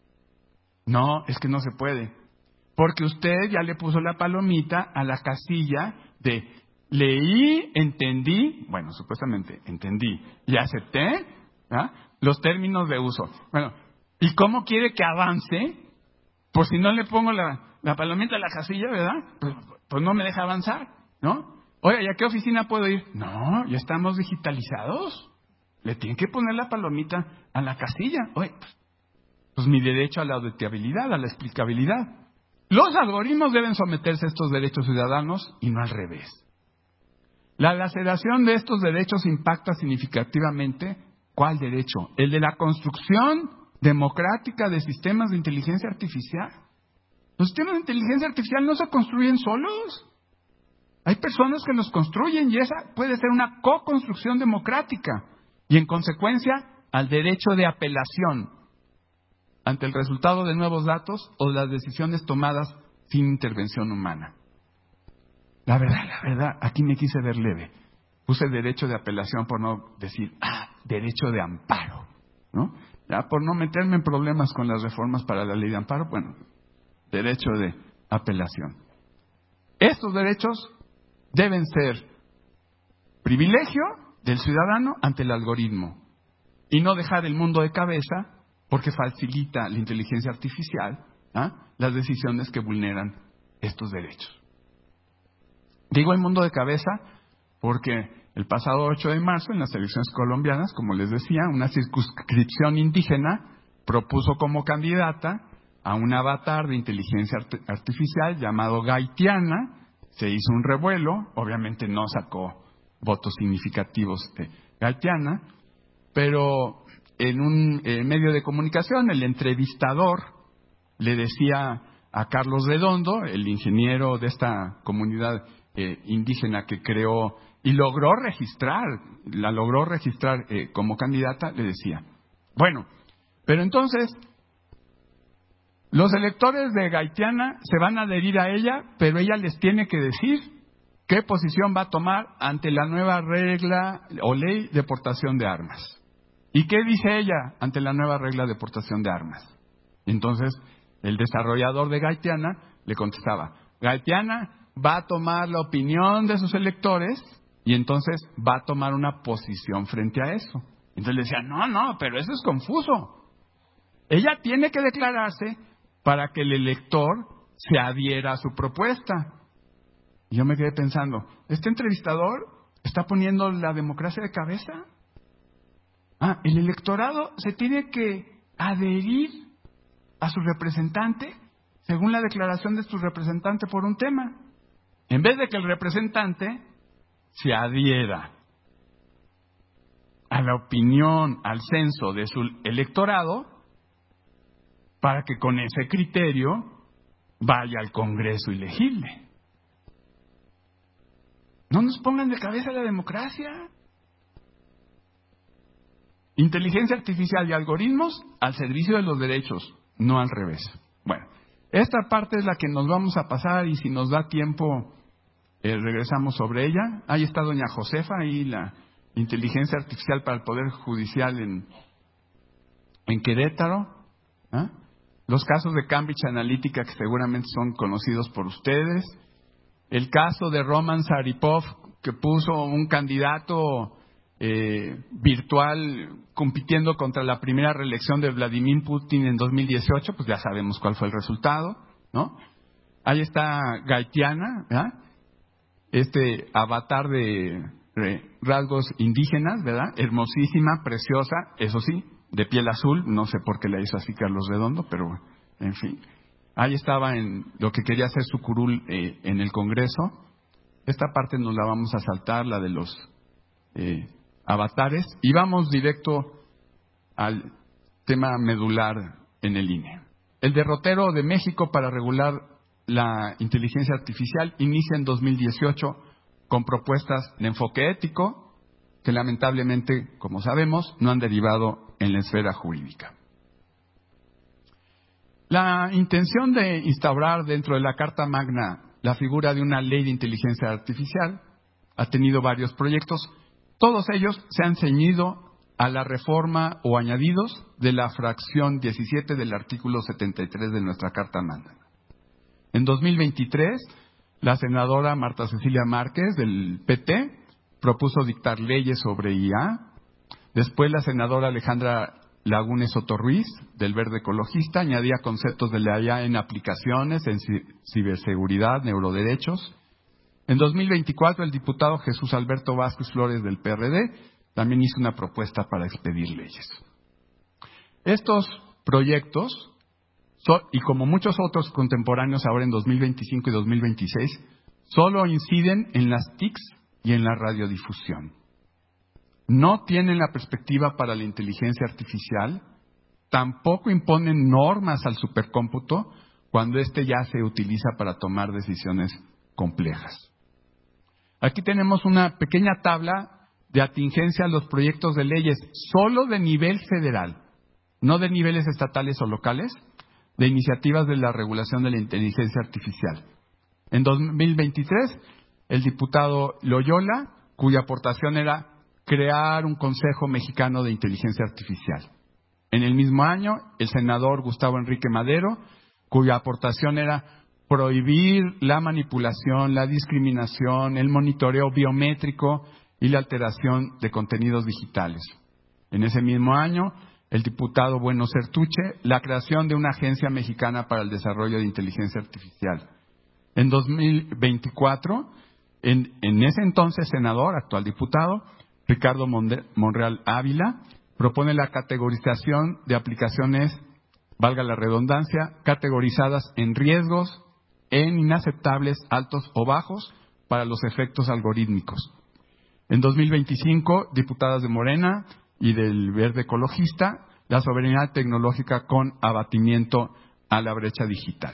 No, es que no se puede. Porque usted ya le puso la palomita a la casilla de leí, entendí, bueno, supuestamente entendí y acepté, ¿ah?, los términos de uso. Bueno, ¿y cómo quiere que avance? Pues si no le pongo la, la palomita a la casilla, ¿verdad? Pues, pues no me deja avanzar, ¿no? Oye, ¿y a qué oficina puedo ir? No, ya estamos digitalizados. Le tienen que poner la palomita a la casilla. Oye, pues, pues mi derecho a la auditabilidad, a la explicabilidad. Los algoritmos deben someterse a estos derechos ciudadanos y no al revés. La laceración de estos derechos impacta significativamente, ¿cuál derecho? El de la construcción democrática de sistemas de inteligencia artificial. Los sistemas de inteligencia artificial no se construyen solos. Hay personas que los construyen y esa puede ser una co-construcción democrática. Y en consecuencia, al derecho de apelación ante el resultado de nuevos datos o de las decisiones tomadas sin intervención humana. La verdad, la verdad, aquí me quise ver leve. Puse derecho de apelación por no decir, ah, derecho de amparo, ¿no? Ya por no meterme en problemas con las reformas para la ley de amparo, bueno, derecho de apelación. Estos derechos deben ser privilegio del ciudadano ante el algoritmo y no dejar el mundo de cabeza porque facilita la inteligencia artificial, ¿ah?, las decisiones que vulneran estos derechos. Digo el mundo de cabeza porque el pasado ocho de marzo, en las elecciones colombianas, como les decía, una circunscripción indígena propuso como candidata a un avatar de inteligencia art- artificial llamado Gaitiana. Se hizo un revuelo, obviamente no sacó votos significativos de Gaitiana, pero en un eh, medio de comunicación el entrevistador le decía a Carlos Redondo, el ingeniero de esta comunidad eh, indígena que creó y logró registrar, la logró registrar eh, como candidata, le decía, bueno, pero entonces los electores de Gaitiana se van a adherir a ella, pero ella les tiene que decir qué posición va a tomar ante la nueva regla o ley de portación de armas. ¿Y qué dice ella ante la nueva regla de portación de armas? Entonces, el desarrollador de Gaitiana le contestaba, Gaitiana va a tomar la opinión de sus electores y entonces va a tomar una posición frente a eso. Entonces le decía, no, no, pero eso es confuso. Ella tiene que declararse para que el elector se adhiera a su propuesta. Y yo me quedé pensando, ¿este entrevistador está poniendo la democracia de cabeza? Ah, el electorado se tiene que adherir a su representante según la declaración de su representante por un tema, en vez de que el representante se adhiera a la opinión, al censo de su electorado, para que con ese criterio vaya al Congreso y legisle. No nos pongan de cabeza la democracia. Inteligencia artificial y algoritmos al servicio de los derechos, no al revés. Bueno, esta parte es la que nos vamos a pasar y si nos da tiempo eh, regresamos sobre ella. Ahí está doña Josefa, ahí la inteligencia artificial para el Poder Judicial en, en Querétaro. ¿Ah? Los casos de Cambridge Analytica que seguramente son conocidos por ustedes. El caso de Roman Zaripov que puso un candidato Eh, virtual compitiendo contra la primera reelección de Vladimir Putin en dos mil dieciocho, pues ya sabemos cuál fue el resultado, ¿no? Ahí está Gaitiana, ¿verdad? Este avatar de, de rasgos indígenas, ¿verdad? Hermosísima, preciosa, eso sí, de piel azul, no sé por qué le hizo así Carlos Redondo, pero en fin. Ahí estaba en lo que quería hacer su curul eh, en el Congreso. Esta parte nos la vamos a saltar, la de los eh, avatares, y vamos directo al tema medular en el I N E. El derrotero de México para regular la inteligencia artificial inicia en dos mil dieciocho con propuestas de enfoque ético que lamentablemente, como sabemos, no han derivado en la esfera jurídica. La intención de instaurar dentro de la Carta Magna la figura de una ley de inteligencia artificial ha tenido varios proyectos. Todos ellos se han ceñido a la reforma o añadidos de la fracción diecisiete del artículo setenta y tres de nuestra Carta Magna. En dos mil veintitrés, la senadora Marta Cecilia Márquez, del P T, propuso dictar leyes sobre I A. Después, la senadora Alejandra Lagunes Soto Ruiz, del Verde Ecologista, añadía conceptos de la I A en aplicaciones, en ciberseguridad, neuroderechos. En dos mil veinticuatro, el diputado Jesús Alberto Vázquez Flores, del P R D, también hizo una propuesta para expedir leyes. Estos proyectos, so, y como muchos otros contemporáneos ahora en dos mil veinticinco y dos mil veintiséis, solo inciden en las T I Cs y en la radiodifusión. No tienen la perspectiva para la inteligencia artificial, tampoco imponen normas al supercómputo cuando éste ya se utiliza para tomar decisiones complejas. Aquí tenemos una pequeña tabla de atingencia a los proyectos de leyes solo de nivel federal, no de niveles estatales o locales, de iniciativas de la regulación de la inteligencia artificial. En dos mil veintitrés, el diputado Loyola, cuya aportación era crear un Consejo Mexicano de Inteligencia Artificial. En el mismo año, el senador Gustavo Enrique Madero, cuya aportación era prohibir la manipulación, la discriminación, el monitoreo biométrico y la alteración de contenidos digitales. En ese mismo año, el diputado Bueno Certuche, la creación de una agencia mexicana para el desarrollo de inteligencia artificial. En dos mil veinticuatro, en, en ese entonces senador, actual diputado, Ricardo Monreal Ávila, propone la categorización de aplicaciones, valga la redundancia, categorizadas en riesgos, en inaceptables, altos o bajos para los efectos algorítmicos. En dos mil veinticinco, diputadas de Morena y del Verde Ecologista, la soberanía tecnológica con abatimiento a la brecha digital.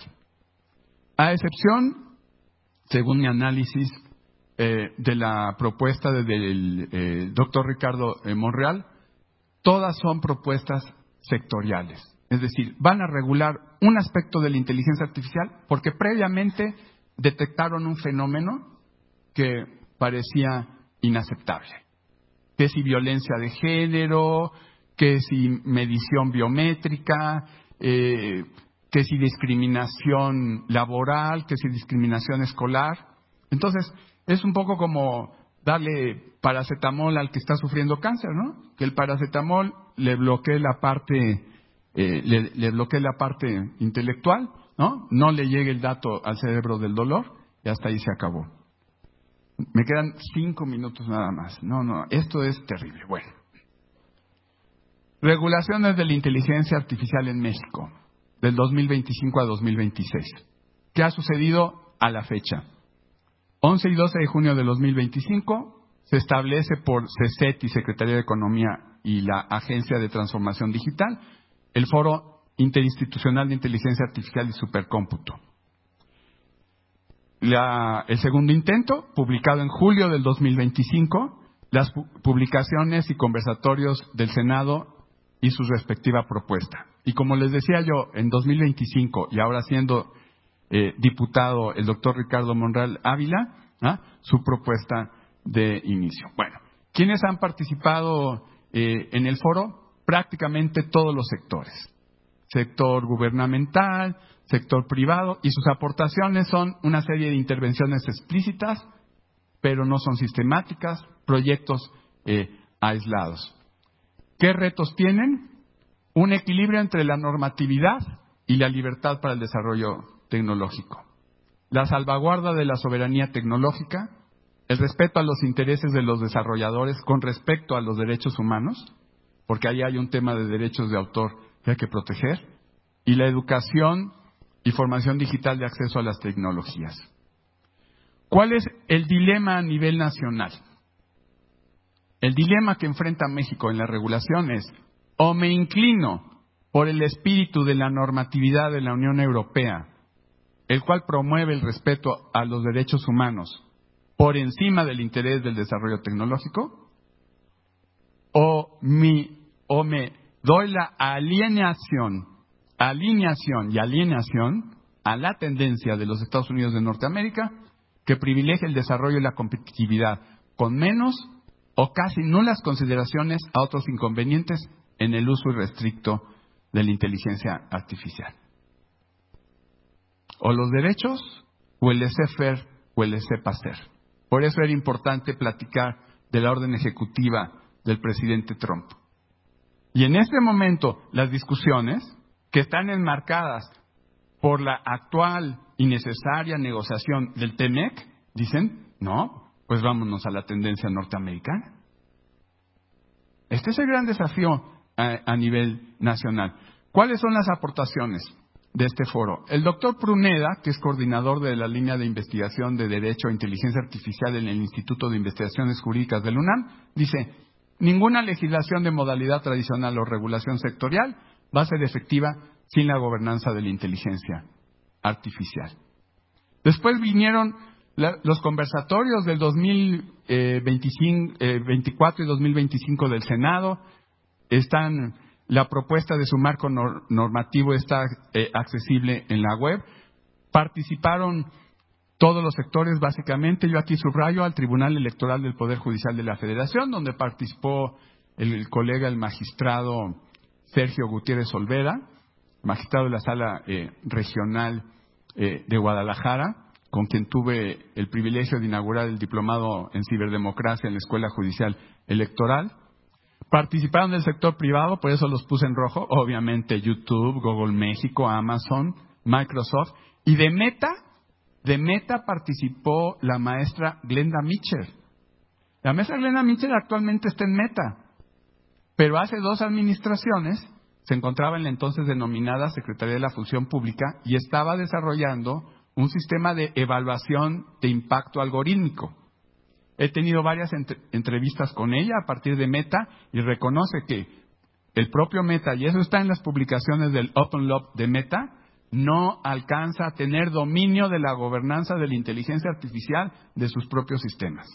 A excepción, según mi análisis, eh, de la propuesta de, del eh, doctor Ricardo eh, Monreal, todas son propuestas sectoriales. Es decir, van a regular un aspecto de la inteligencia artificial porque previamente detectaron un fenómeno que parecía inaceptable. Que si violencia de género, que si medición biométrica, eh, que si discriminación laboral, que si discriminación escolar. Entonces, es un poco como darle paracetamol al que está sufriendo cáncer, ¿no? Que el paracetamol le bloquee la parte, eh, le, le bloquee la parte intelectual, ¿no? No le llegue el dato al cerebro del dolor y hasta ahí se acabó. Me quedan cinco minutos nada más. No, no, esto es terrible. Bueno. Regulaciones de la inteligencia artificial en México, del dos mil veinticinco a dos mil veintiséis. ¿Qué ha sucedido a la fecha? once y doce de junio de dos mil veinticinco se establece por CESET y Secretaría de Economía y la Agencia de Transformación Digital el Foro Interinstitucional de Inteligencia Artificial y Supercómputo. La, el segundo intento, publicado en julio del dos mil veinticinco, las pu- publicaciones y conversatorios del Senado y su respectiva propuesta. Y como les decía yo, en dos mil veinticinco, y ahora siendo eh, diputado el doctor Ricardo Monreal Ávila, ¿ah? su propuesta de inicio. Bueno, ¿quiénes han participado eh, en el foro? Prácticamente todos los sectores. Sector gubernamental, sector privado, y sus aportaciones son una serie de intervenciones explícitas, pero no son sistemáticas, proyectos eh, aislados. ¿Qué retos tienen? Un equilibrio entre la normatividad y la libertad para el desarrollo tecnológico. La salvaguarda de la soberanía tecnológica, el respeto a los intereses de los desarrolladores con respecto a los derechos humanos, porque ahí hay un tema de derechos de autor que hay que proteger, y la educación y formación digital de acceso a las tecnologías. ¿Cuál es el dilema a nivel nacional? El dilema que enfrenta México en la regulación es: o me inclino por el espíritu de la normatividad de la Unión Europea, el cual promueve el respeto a los derechos humanos por encima del interés del desarrollo tecnológico, o, mi, o me doy la alienación alineación y alienación a la tendencia de los Estados Unidos de Norteamérica, que privilegia el desarrollo y la competitividad con menos o casi nulas consideraciones a otros inconvenientes en el uso irrestricto de la inteligencia artificial. O los derechos, o el laissez-faire, o el laissez-passer. Por eso era importante platicar de la orden ejecutiva del presidente Trump. Y en este momento, las discusiones que están enmarcadas por la actual y necesaria negociación del T M E C, dicen, no, pues vámonos a la tendencia norteamericana. Este es el gran desafío a, a nivel nacional. ¿Cuáles son las aportaciones de este foro? El doctor Pruneda, que es coordinador de la línea de investigación de Derecho e Inteligencia Artificial en el Instituto de Investigaciones Jurídicas del UNAM, dice, ninguna legislación de modalidad tradicional o regulación sectorial va a ser efectiva sin la gobernanza de la inteligencia artificial. Después vinieron la, los conversatorios del dos mil veinticuatro y dos mil veinticinco del Senado. Están, la propuesta de su marco nor, normativo está eh, accesible en la web. Participaron todos los sectores, básicamente. Yo aquí subrayo al Tribunal Electoral del Poder Judicial de la Federación, donde participó el, el colega, el magistrado Sergio Gutiérrez Olvera, magistrado de la Sala eh, Regional eh, de Guadalajara, con quien tuve el privilegio de inaugurar el diplomado en ciberdemocracia en la Escuela Judicial Electoral. Participaron del sector privado, por eso los puse en rojo, obviamente YouTube, Google México, Amazon, Microsoft, y de Meta, de Meta participó la maestra Glenda Mitchell. La maestra Glenda Mitchell actualmente está en Meta, pero hace dos administraciones se encontraba en la entonces denominada Secretaría de la Función Pública y estaba desarrollando un sistema de evaluación de impacto algorítmico. He tenido varias entre, entrevistas con ella a partir de Meta y reconoce que el propio Meta, y eso está en las publicaciones del Open Lab de Meta, no alcanza a tener dominio de la gobernanza de la inteligencia artificial de sus propios sistemas.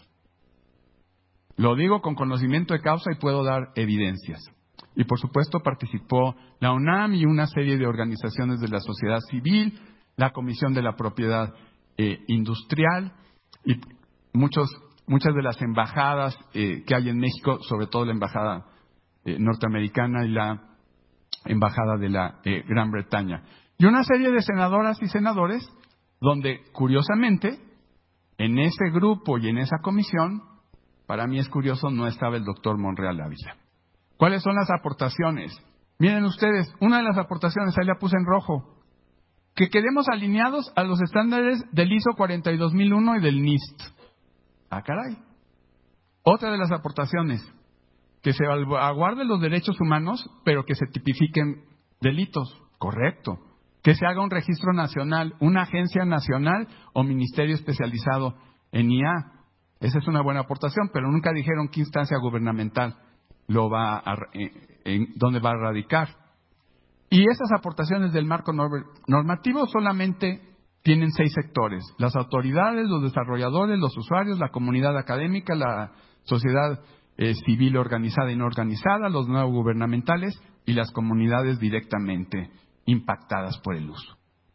Lo digo con conocimiento de causa y puedo dar evidencias. Y por supuesto participó la UNAM y una serie de organizaciones de la sociedad civil, la Comisión de la Propiedad eh, Industrial y muchos, muchas de las embajadas eh, que hay en México, sobre todo la embajada eh, norteamericana y la embajada de la eh, Gran Bretaña. Y una serie de senadoras y senadores donde, curiosamente, en ese grupo y en esa comisión, para mí es curioso, no estaba el doctor Monreal Ávila. ¿Cuáles son las aportaciones? Miren ustedes, una de las aportaciones, ahí la puse en rojo, que quedemos alineados a los estándares del I S O cuarenta y dos mil uno y del NIST. Ah, caray. Otra de las aportaciones, que se aguarden los derechos humanos, pero que se tipifiquen delitos. Correcto. Que se haga un registro nacional, una agencia nacional o ministerio especializado en I A. Esa es una buena aportación, pero nunca dijeron qué instancia gubernamental lo va a, en, en dónde va a radicar. Y esas aportaciones del marco normativo solamente tienen seis sectores: las autoridades, los desarrolladores, los usuarios, la comunidad académica, la sociedad eh, civil organizada y no organizada, los no gubernamentales y las comunidades directamente impactadas por el uso.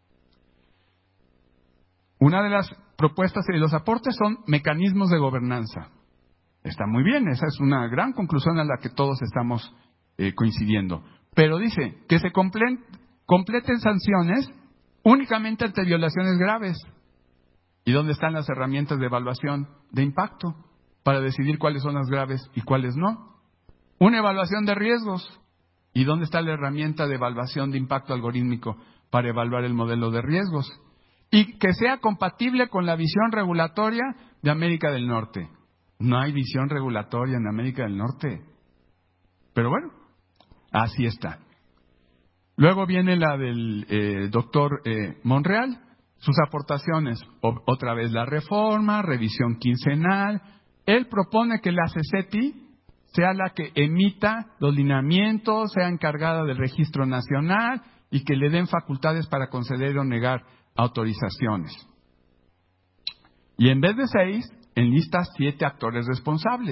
Una de las propuestas y los aportes son mecanismos de gobernanza. Está muy bien, esa es una gran conclusión a la que todos estamos eh, coincidiendo. Pero dice que se comple- completen sanciones únicamente ante violaciones graves. ¿Y dónde están las herramientas de evaluación de impacto para decidir cuáles son las graves y cuáles no? Una evaluación de riesgos. ¿Y dónde está la herramienta de evaluación de impacto algorítmico para evaluar el modelo de riesgos? Y que sea compatible con la visión regulatoria de América del Norte. No hay visión regulatoria en América del Norte. Pero bueno, así está. Luego viene la del eh, doctor eh, Monreal, sus aportaciones. O, otra vez la reforma, revisión quincenal. Él propone que la CECETI sea la que emita los lineamientos, sea encargada del registro nacional y que le den facultades para conceder o negar autorizaciones. Y en vez de seis, enlista siete actores responsables.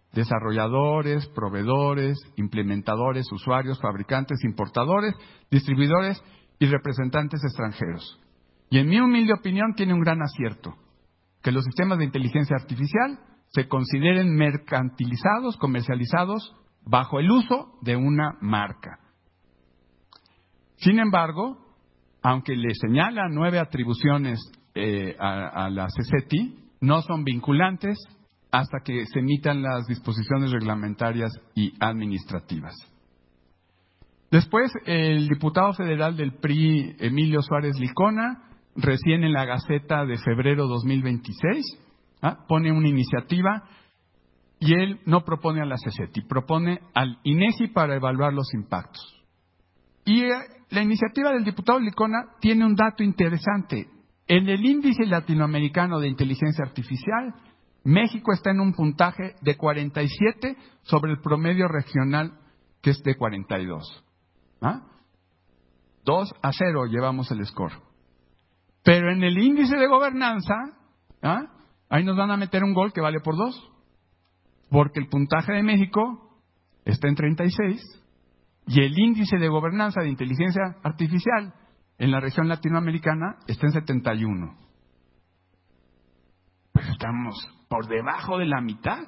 desarrolladores, proveedores, implementadores, usuarios, fabricantes, importadores, distribuidores y representantes extranjeros. Y en mi humilde opinión tiene un gran acierto, que los sistemas de inteligencia artificial se consideren mercantilizados, comercializados, bajo el uso de una marca. Sin embargo, aunque le señala nueve atribuciones eh, a, a la C C T I, no son vinculantes hasta que se emitan las disposiciones reglamentarias y administrativas. Después, el diputado federal del P R I, Emilio Suárez Licona, recién en la Gaceta de febrero dos mil veintiséis, ¿ah? pone una iniciativa y él no propone a la C C T I, propone al INEGI para evaluar los impactos. Y eh, la iniciativa del diputado Licona tiene un dato interesante. En el índice latinoamericano de inteligencia artificial, México está en un puntaje de cuarenta y siete sobre el promedio regional, que es de cuarenta y dos. ¿Ah? dos a cero llevamos el score. Pero en el índice de gobernanza, ¿ah? ahí nos van a meter un gol que vale por dos. Porque el puntaje de México está en treinta y seis y el índice de gobernanza de inteligencia artificial en la región latinoamericana está en setenta y uno. Pues estamos por debajo de la mitad.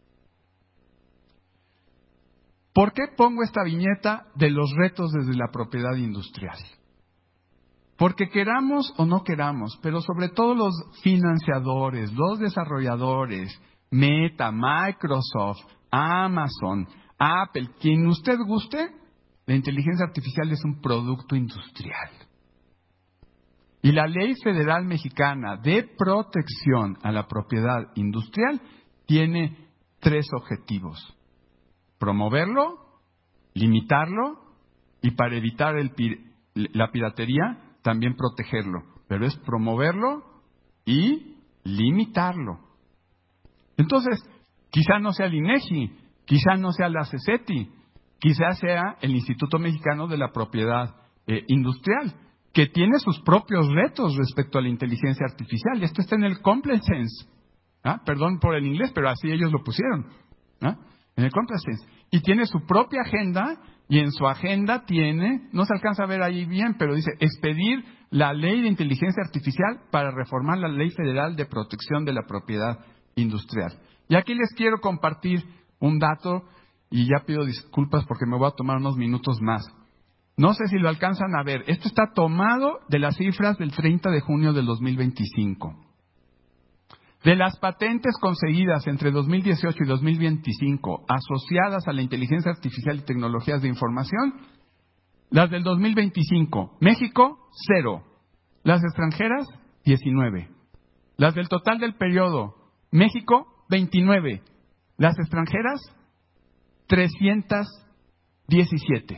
¿Por qué pongo esta viñeta de los retos desde la propiedad industrial? Porque queramos o no queramos, pero sobre todo los financiadores, los desarrolladores, Meta, Microsoft, Amazon, Apple, quien usted guste, la inteligencia artificial es un producto industrial. Y la Ley Federal Mexicana de Protección a la Propiedad Industrial tiene tres objetivos: promoverlo, limitarlo y, para evitar el, la piratería, también protegerlo. Pero es promoverlo y limitarlo. Entonces, quizá no sea el INEGI, quizá no sea la C C T I, quizá sea el Instituto Mexicano de la Propiedad eh, Industrial, que tiene sus propios retos respecto a la inteligencia artificial. Esto está en el complaisance. ¿Ah? Perdón por el inglés, pero así ellos lo pusieron. ¿Ah? En el complaisance. Y tiene su propia agenda, y en su agenda tiene, no se alcanza a ver ahí bien, pero dice, expedir la ley de inteligencia artificial para reformar la Ley Federal de Protección de la Propiedad Industrial. Y aquí les quiero compartir un dato, y ya pido disculpas porque me voy a tomar unos minutos más. No sé si lo alcanzan a ver. Esto está tomado de las cifras del treinta de junio del dos mil veinticinco. De las patentes conseguidas entre dos mil dieciocho y dos mil veinticinco asociadas a la inteligencia artificial y tecnologías de información, las del dos mil veinticinco, México, cero. Las extranjeras, diecinueve. Las del total del periodo, México, veintinueve. Las extranjeras, trescientas diecisiete.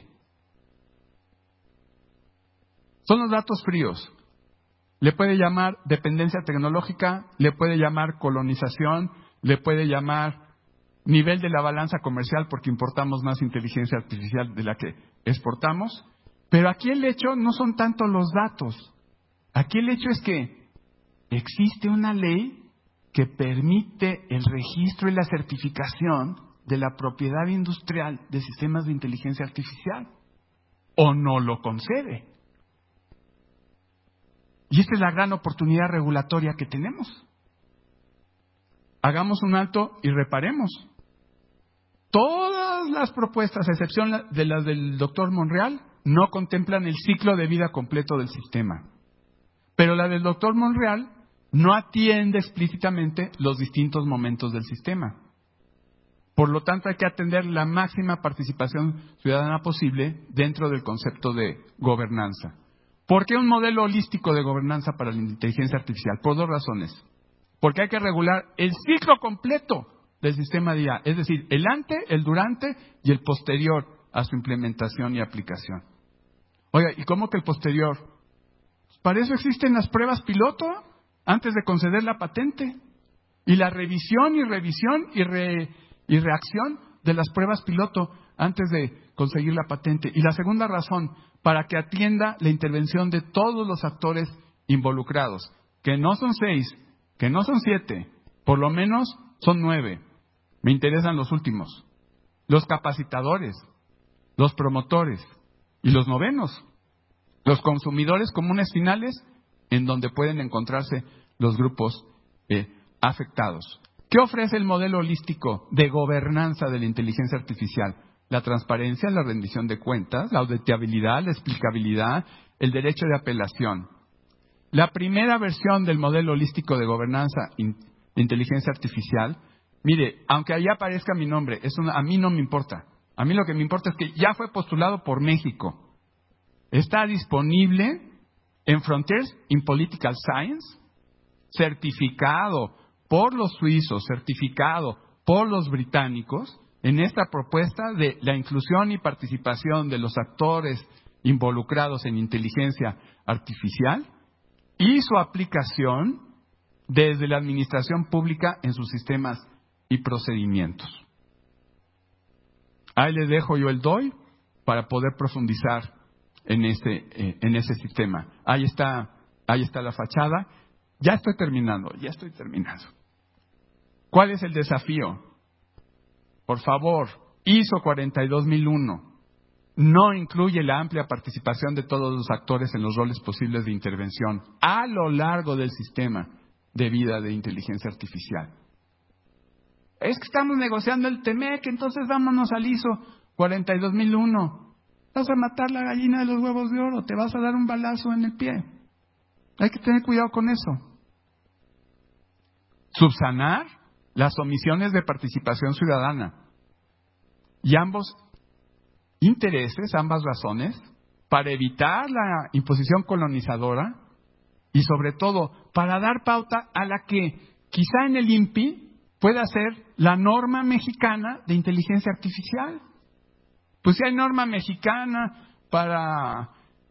Son los datos fríos. Le puede llamar dependencia tecnológica, le puede llamar colonización, le puede llamar nivel de la balanza comercial porque importamos más inteligencia artificial de la que exportamos. Pero aquí el hecho no son tanto los datos. Aquí el hecho es que existe una ley que permite el registro y la certificación de la propiedad industrial de sistemas de inteligencia artificial. O no lo concede. Y esta es la gran oportunidad regulatoria que tenemos. Hagamos un alto y reparemos. Todas las propuestas, a excepción de las del doctor Monreal, no contemplan el ciclo de vida completo del sistema. Pero la del doctor Monreal no atiende explícitamente los distintos momentos del sistema. Por lo tanto, hay que atender la máxima participación ciudadana posible dentro del concepto de gobernanza. ¿Por qué un modelo holístico de gobernanza para la inteligencia artificial? Por dos razones. Porque hay que regular el ciclo completo del sistema de I A, es decir, el ante, el durante y el posterior a su implementación y aplicación. Oiga, ¿y cómo que el posterior? Para eso existen las pruebas piloto antes de conceder la patente. Y la revisión y revisión y, re, y reacción de las pruebas piloto antes de conseguir la patente. Y la segunda razón, para que atienda la intervención de todos los actores involucrados, que no son seis, que no son siete, por lo menos son nueve. Me interesan los últimos. Los capacitadores, los promotores y los novenos. Los consumidores comunes finales, en donde pueden encontrarse los grupos eh, afectados. ¿Qué ofrece el modelo holístico de gobernanza de la inteligencia artificial? La transparencia, la rendición de cuentas, la auditabilidad, la explicabilidad, el derecho de apelación. La primera versión del modelo holístico de gobernanza de inteligencia artificial, mire, aunque ahí aparezca mi nombre, es una, a mí no me importa. A mí lo que me importa es que ya fue postulado por México. Está disponible en Frontiers in Political Science, certificado por los suizos, certificado por los británicos, en esta propuesta de la inclusión y participación de los actores involucrados en inteligencia artificial y su aplicación desde la administración pública en sus sistemas y procedimientos. Ahí les dejo yo el doy para poder profundizar en ese, eh, en ese sistema. Ahí está, ahí está la fachada. Ya estoy terminando, ya estoy terminando. ¿Cuál es el desafío? Por favor, I S O cuarenta y dos mil uno no incluye la amplia participación de todos los actores en los roles posibles de intervención a lo largo del sistema de vida de inteligencia artificial. Es que estamos negociando el T M E C, entonces vámonos al I S O cuarenta y dos mil uno. Vas a matar la gallina de los huevos de oro, te vas a dar un balazo en el pie. Hay que tener cuidado con eso. Subsanar las omisiones de participación ciudadana. Y ambos intereses, ambas razones, para evitar la imposición colonizadora y sobre todo para dar pauta a la que quizá en el I N P I pueda ser la norma mexicana de inteligencia artificial. Pues si hay norma mexicana para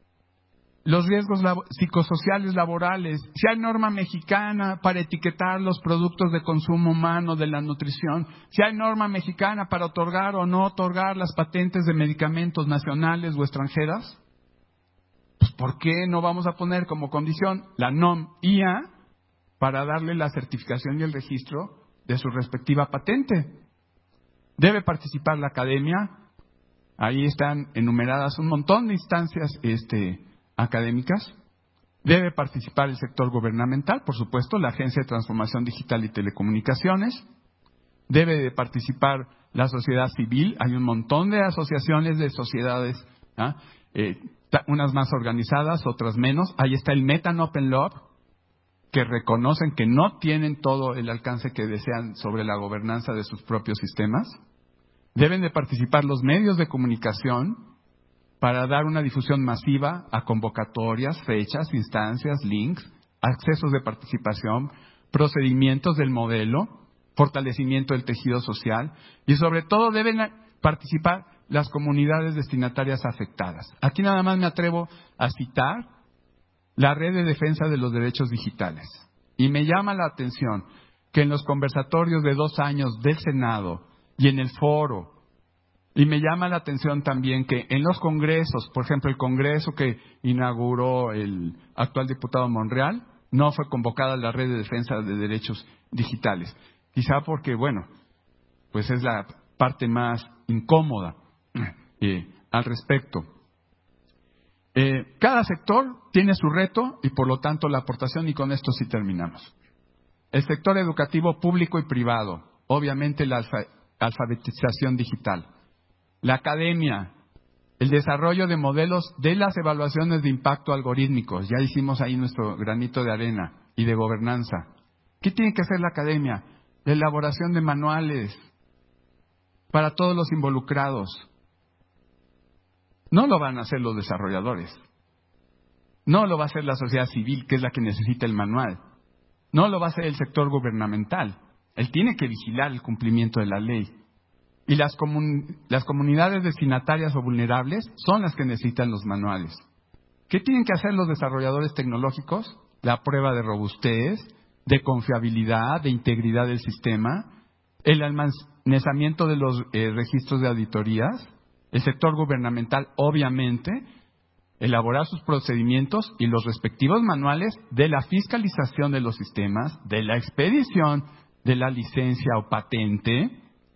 los riesgos labo- psicosociales laborales, si hay norma mexicana para etiquetar los productos de consumo humano de la nutrición, si hay norma mexicana para otorgar o no otorgar las patentes de medicamentos nacionales o extranjeras, pues ¿por qué no vamos a poner como condición la N O M I A para darle la certificación y el registro de su respectiva patente? Debe participar la academia. Ahí están enumeradas un montón de instancias este, académicas. Debe participar el sector gubernamental, por supuesto, la Agencia de Transformación Digital y Telecomunicaciones. Debe de participar la sociedad civil. Hay un montón de asociaciones de sociedades, ¿ah? eh, unas más organizadas, otras menos. Ahí está el Meta and Open Lab, que reconocen que no tienen todo el alcance que desean sobre la gobernanza de sus propios sistemas. Deben de participar los medios de comunicación para dar una difusión masiva a convocatorias, fechas, instancias, links, accesos de participación, procedimientos del modelo, fortalecimiento del tejido social y sobre todo deben participar las comunidades destinatarias afectadas. Aquí nada más me atrevo a citar la Red de Defensa de los Derechos Digitales. Y me llama la atención que en los conversatorios de dos años del Senado y en el foro, y me llama la atención también que en los congresos, por ejemplo, el congreso que inauguró el actual diputado Monreal, no fue convocada la Red de Defensa de Derechos Digitales. Quizá porque, bueno, pues es la parte más incómoda eh, al respecto. Eh, cada sector tiene su reto y por lo tanto la aportación, y con esto sí terminamos. El sector educativo público y privado, obviamente la alfa, alfabetización digital. La academia, el desarrollo de modelos de las evaluaciones de impacto algorítmicos, ya hicimos ahí nuestro granito de arena, y de gobernanza. ¿Qué tiene que hacer la academia? La elaboración de manuales para todos los involucrados. No lo van a hacer los desarrolladores. No lo va a hacer la sociedad civil, que es la que necesita el manual. No lo va a hacer el sector gubernamental. Él tiene que vigilar el cumplimiento de la ley. Y las, comun- las comunidades destinatarias o vulnerables son las que necesitan los manuales. ¿Qué tienen que hacer los desarrolladores tecnológicos? La prueba de robustez, de confiabilidad, de integridad del sistema, el almacenamiento de los eh, registros de auditorías. El sector gubernamental, obviamente, elaborar sus procedimientos y los respectivos manuales de la fiscalización de los sistemas, de la expedición de la licencia o patente,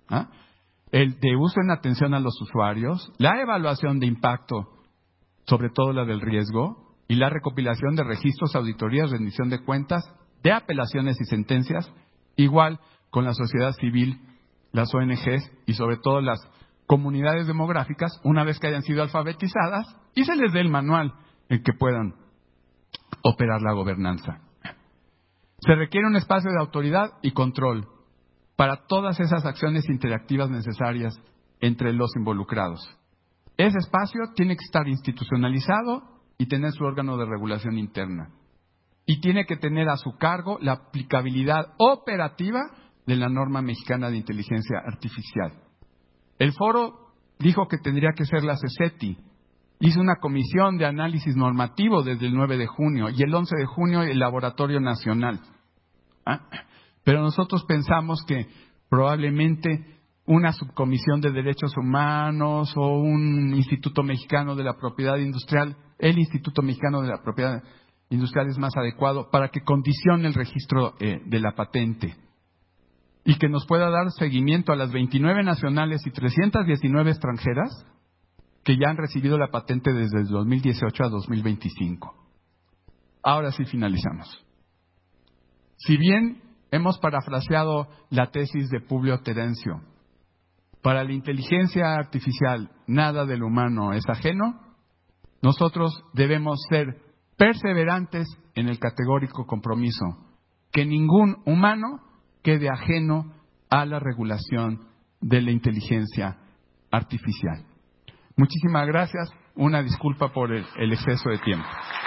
¿ah? El de uso en atención a los usuarios, la evaluación de impacto, sobre todo la del riesgo, y la recopilación de registros, auditorías, rendición de cuentas, de apelaciones y sentencias, igual con la sociedad civil, las O N Ges y sobre todo las comunidades demográficas, una vez que hayan sido alfabetizadas y se les dé el manual en que puedan operar la gobernanza. Se requiere un espacio de autoridad y control para todas esas acciones interactivas necesarias entre los involucrados. Ese espacio tiene que estar institucionalizado y tener su órgano de regulación interna. Y tiene que tener a su cargo la aplicabilidad operativa de la norma mexicana de inteligencia artificial. El foro dijo que tendría que ser la CECETI. Hizo una comisión de análisis normativo desde el nueve de junio y el once de junio el Laboratorio Nacional. ¿Ah? Pero nosotros pensamos que probablemente una subcomisión de derechos humanos o un Instituto Mexicano de la Propiedad Industrial, el Instituto Mexicano de la Propiedad Industrial es más adecuado para que condicione el registro eh, de la patente y que nos pueda dar seguimiento a las veintinueve nacionales y trescientas diecinueve extranjeras que ya han recibido la patente desde el dos mil dieciocho a dos mil veinticinco. Ahora sí finalizamos. Si bien hemos parafraseado la tesis de Publio Terencio, para la inteligencia artificial nada del humano es ajeno, nosotros debemos ser perseverantes en el categórico compromiso que ningún humano quede ajeno a la regulación de la inteligencia artificial. Muchísimas gracias. Una disculpa por el, el exceso de tiempo.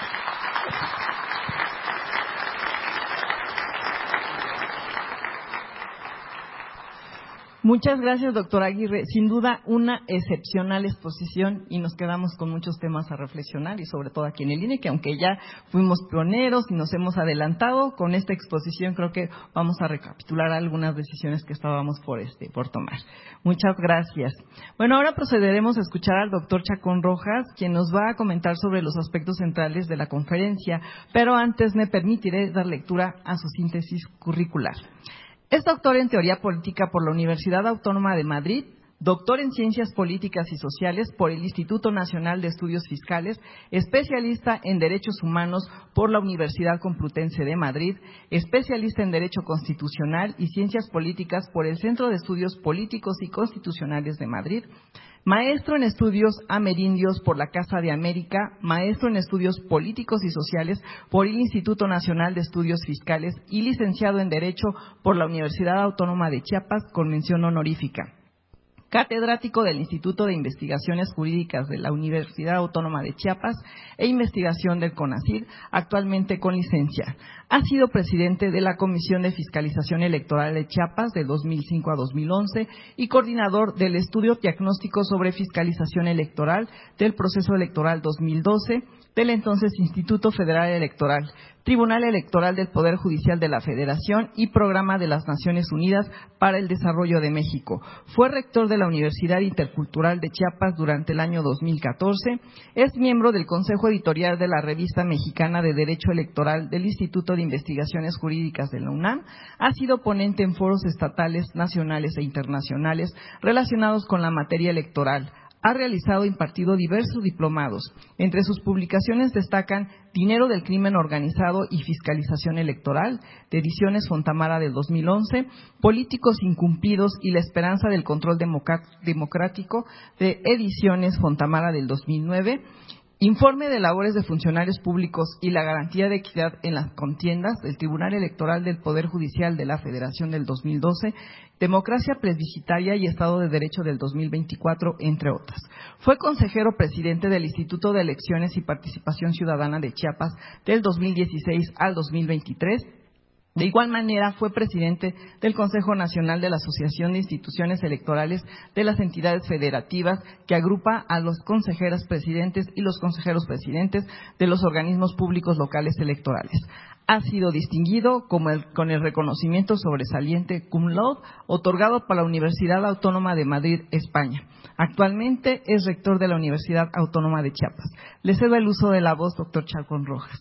Muchas gracias, doctor Aguirre. Sin duda, una excepcional exposición y nos quedamos con muchos temas a reflexionar y sobre todo aquí en el I N E, que aunque ya fuimos pioneros y nos hemos adelantado, con esta exposición creo que vamos a recapitular algunas decisiones que estábamos por, este, por tomar. Muchas gracias. Bueno, ahora procederemos a escuchar al doctor Chacón Rojas, quien nos va a comentar sobre los aspectos centrales de la conferencia, pero antes me permitiré dar lectura a su síntesis curricular. Es doctor en Teoría Política por la Universidad Autónoma de Madrid, doctor en Ciencias Políticas y Sociales por el Instituto Nacional de Estudios Fiscales, especialista en Derechos Humanos por la Universidad Complutense de Madrid, especialista en Derecho Constitucional y Ciencias Políticas por el Centro de Estudios Políticos y Constitucionales de Madrid, maestro en Estudios Amerindios por la Casa de América, maestro en Estudios Políticos y Sociales por el Instituto Nacional de Estudios Fiscales y licenciado en Derecho por la Universidad Autónoma de Chiapas con mención honorífica. Catedrático del Instituto de Investigaciones Jurídicas de la Universidad Autónoma de Chiapas e investigación del CONACYT, actualmente con licencia. Ha sido presidente de la Comisión de Fiscalización Electoral de Chiapas de dos mil cinco a dos mil once y coordinador del Estudio Diagnóstico sobre Fiscalización Electoral del Proceso Electoral dos mil doce del entonces Instituto Federal Electoral, Tribunal Electoral del Poder Judicial de la Federación y Programa de las Naciones Unidas para el Desarrollo de México. Fue rector de la Universidad Intercultural de Chiapas durante el año dos mil catorce. Es miembro del Consejo Editorial de la Revista Mexicana de Derecho Electoral del Instituto de Investigaciones Jurídicas de la UNAM. Ha sido ponente en foros estatales, nacionales e internacionales relacionados con la materia electoral. Ha realizado e impartido diversos diplomados. Entre sus publicaciones destacan Dinero del Crimen Organizado y Fiscalización Electoral, de Ediciones Fontamara del dos mil once, Políticos Incumplidos y la Esperanza del Control Democrático, de Ediciones Fontamara del dos mil nueve, Informe de Labores de Funcionarios Públicos y la Garantía de Equidad en las Contiendas del Tribunal Electoral del Poder Judicial de la Federación del dos mil doce, Democracia Plebiscitaria y Estado de Derecho del dos mil veinticuatro, entre otras. Fue consejero presidente del Instituto de Elecciones y Participación Ciudadana de Chiapas del dos mil dieciséis al dos mil veintitrés. De igual manera, fue presidente del Consejo Nacional de la Asociación de Instituciones Electorales de las Entidades Federativas, que agrupa a los consejeros presidentes y los consejeros presidentes de los organismos públicos locales electorales. Ha sido distinguido como el, con el reconocimiento sobresaliente cum laude otorgado por la Universidad Autónoma de Madrid, España. Actualmente es rector de la Universidad Autónoma de Chiapas. Le cedo el uso de la voz, doctor Chacón Rojas.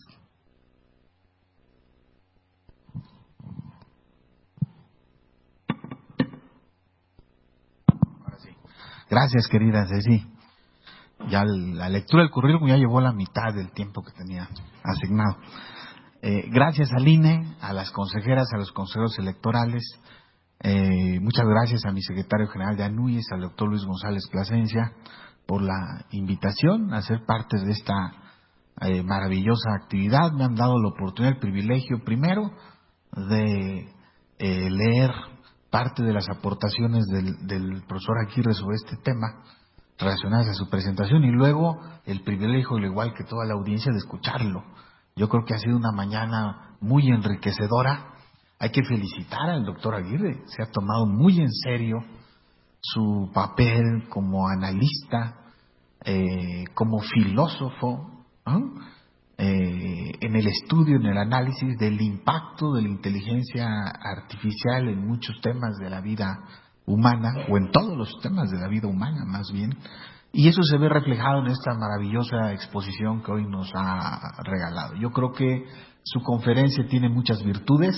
Gracias, querida Ceci. Ya la lectura del currículum ya llevó la mitad del tiempo que tenía asignado. Eh, gracias al I N E, a las consejeras, a los consejeros electorales. Eh, muchas gracias a mi secretario general de ANUYES, al doctor Luis González Plasencia, por la invitación a ser parte de esta eh, maravillosa actividad. Me han dado la oportunidad, el privilegio, primero, de eh, leer parte de las aportaciones del, del profesor Aguirre sobre este tema, relacionadas a su presentación, y luego el privilegio, al igual que toda la audiencia, de escucharlo. Yo creo que ha sido una mañana muy enriquecedora. Hay que felicitar al doctor Aguirre, se ha tomado muy en serio su papel como analista, eh, como filósofo, ¿no? eh, en el estudio, en el análisis del impacto de la inteligencia artificial en muchos temas de la vida humana, o en todos los temas de la vida humana más bien, y eso se ve reflejado en esta maravillosa exposición que hoy nos ha regalado. Yo creo que su conferencia tiene muchas virtudes.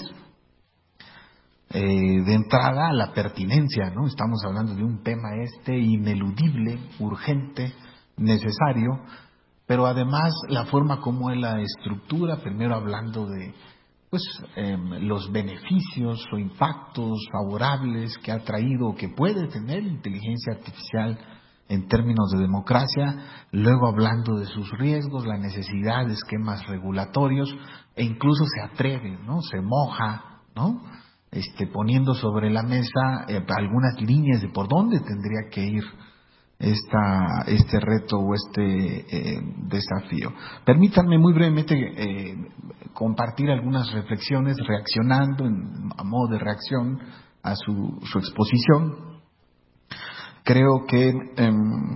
Eh, de entrada, la pertinencia, ¿no? Estamos hablando de un tema este ineludible, urgente, necesario, pero además la forma como él la estructura, primero hablando de pues eh, los beneficios o impactos favorables que ha traído o que puede tener la inteligencia artificial en términos de democracia, luego hablando de sus riesgos, la necesidad de esquemas regulatorios, e incluso se atreve, ¿no? Se moja, ¿no? Este, poniendo sobre la mesa eh, algunas líneas de por dónde tendría que ir esta, este reto o este eh, desafío. Permítanme muy brevemente eh, compartir algunas reflexiones reaccionando en, a modo de reacción a su, su exposición. Creo que, eh,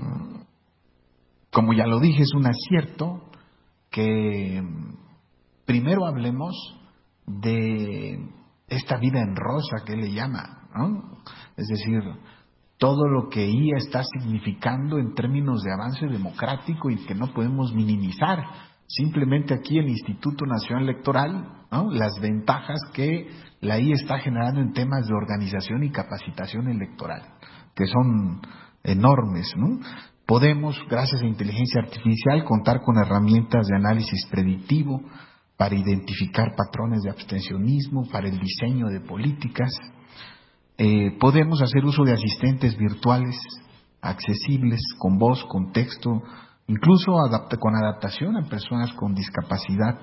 como ya lo dije, es un acierto que primero hablemos de esta vida en rosa que él le llama, ¿no? Es decir, todo lo que I A está significando en términos de avance democrático y que no podemos minimizar. Simplemente aquí el Instituto Nacional Electoral, ¿no? Las ventajas que la I A está generando en temas de organización y capacitación electoral, que son enormes, ¿no? Podemos, gracias a inteligencia artificial, contar con herramientas de análisis predictivo para identificar patrones de abstencionismo, para el diseño de políticas. Eh, podemos hacer uso de asistentes virtuales accesibles, con voz, con texto, incluso adapta, con adaptación a personas con discapacidad.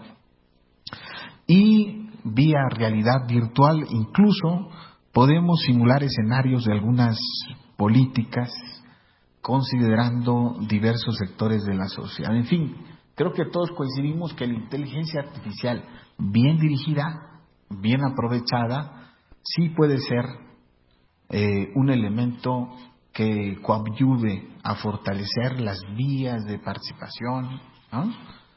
Y vía realidad virtual incluso podemos simular escenarios de algunas políticas considerando diversos sectores de la sociedad. En fin, creo que todos coincidimos que la inteligencia artificial bien dirigida, bien aprovechada, sí puede ser eh, un elemento que coadyuve a fortalecer las vías de participación, ¿no?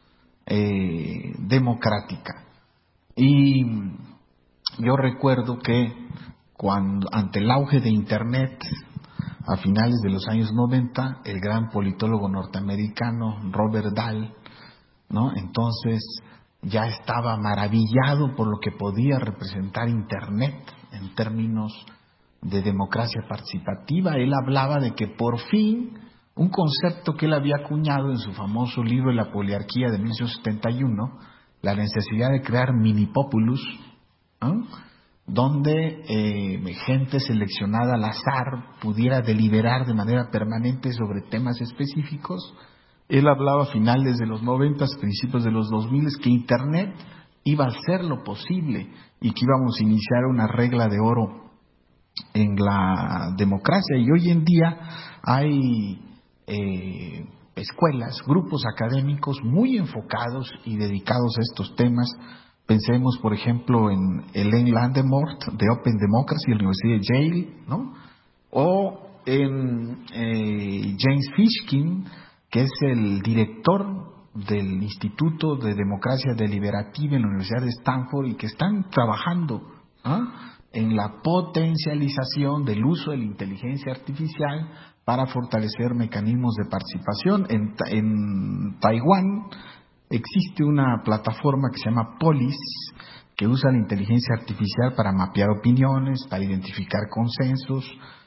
eh, democrática. Y yo recuerdo que cuando, ante el auge de Internet, a finales de los años noventa, el gran politólogo norteamericano Robert Dahl, ¿no? entonces ya estaba maravillado por lo que podía representar Internet en términos de democracia participativa. Él hablaba de que por fin un concepto que él había acuñado en su famoso libro La poliarquía de mil novecientos setenta y uno, la necesidad de crear minipopulus, ¿no? donde eh, gente seleccionada al azar pudiera deliberar de manera permanente sobre temas específicos. Él hablaba a finales de los noventas, principios de los dos miles, que Internet iba a hacer lo posible y que íbamos a iniciar una regla de oro en la democracia. Y hoy en día hay eh, escuelas, grupos académicos muy enfocados y dedicados a estos temas. Pensemos, por ejemplo, en Elaine Landemort de Open Democracy de la Universidad de Yale, ¿no? O en eh, James Fishkin, que es el director del Instituto de Democracia Deliberativa en la Universidad de Stanford, y que están trabajando ¿eh? en la potencialización del uso de la inteligencia artificial para fortalecer mecanismos de participación. En, en Taiwán existe una plataforma que se llama Polis, que usa la inteligencia artificial para mapear opiniones, para identificar consensos,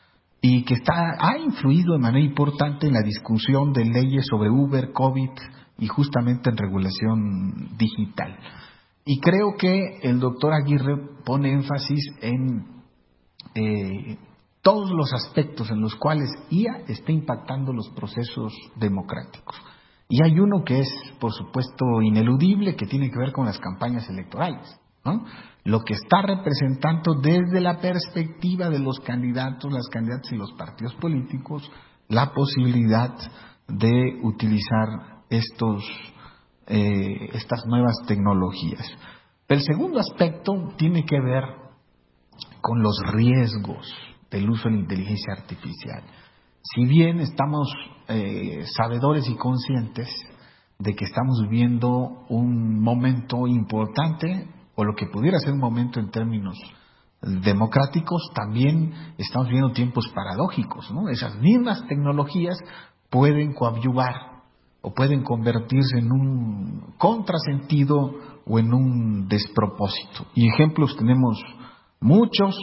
y que está, ha influido de manera importante en la discusión de leyes sobre Uber, COVID y justamente en regulación digital. Y creo que el doctor Aguirre pone énfasis en eh, todos los aspectos en los cuales I A está impactando los procesos democráticos. Y hay uno que es, por supuesto, ineludible, que tiene que ver con las campañas electorales, ¿no? Lo que está representando desde la perspectiva de los candidatos, las candidatas y los partidos políticos, la posibilidad de utilizar estos, eh, estas nuevas tecnologías. El segundo aspecto tiene que ver con los riesgos del uso de la inteligencia artificial. Si bien estamos eh, sabedores y conscientes de que estamos viviendo un momento importante, o lo que pudiera ser un momento en términos democráticos, también estamos viviendo tiempos paradójicos, ¿no? Esas mismas tecnologías pueden coadyuvar o pueden convertirse en un contrasentido o en un despropósito. Y ejemplos tenemos muchos.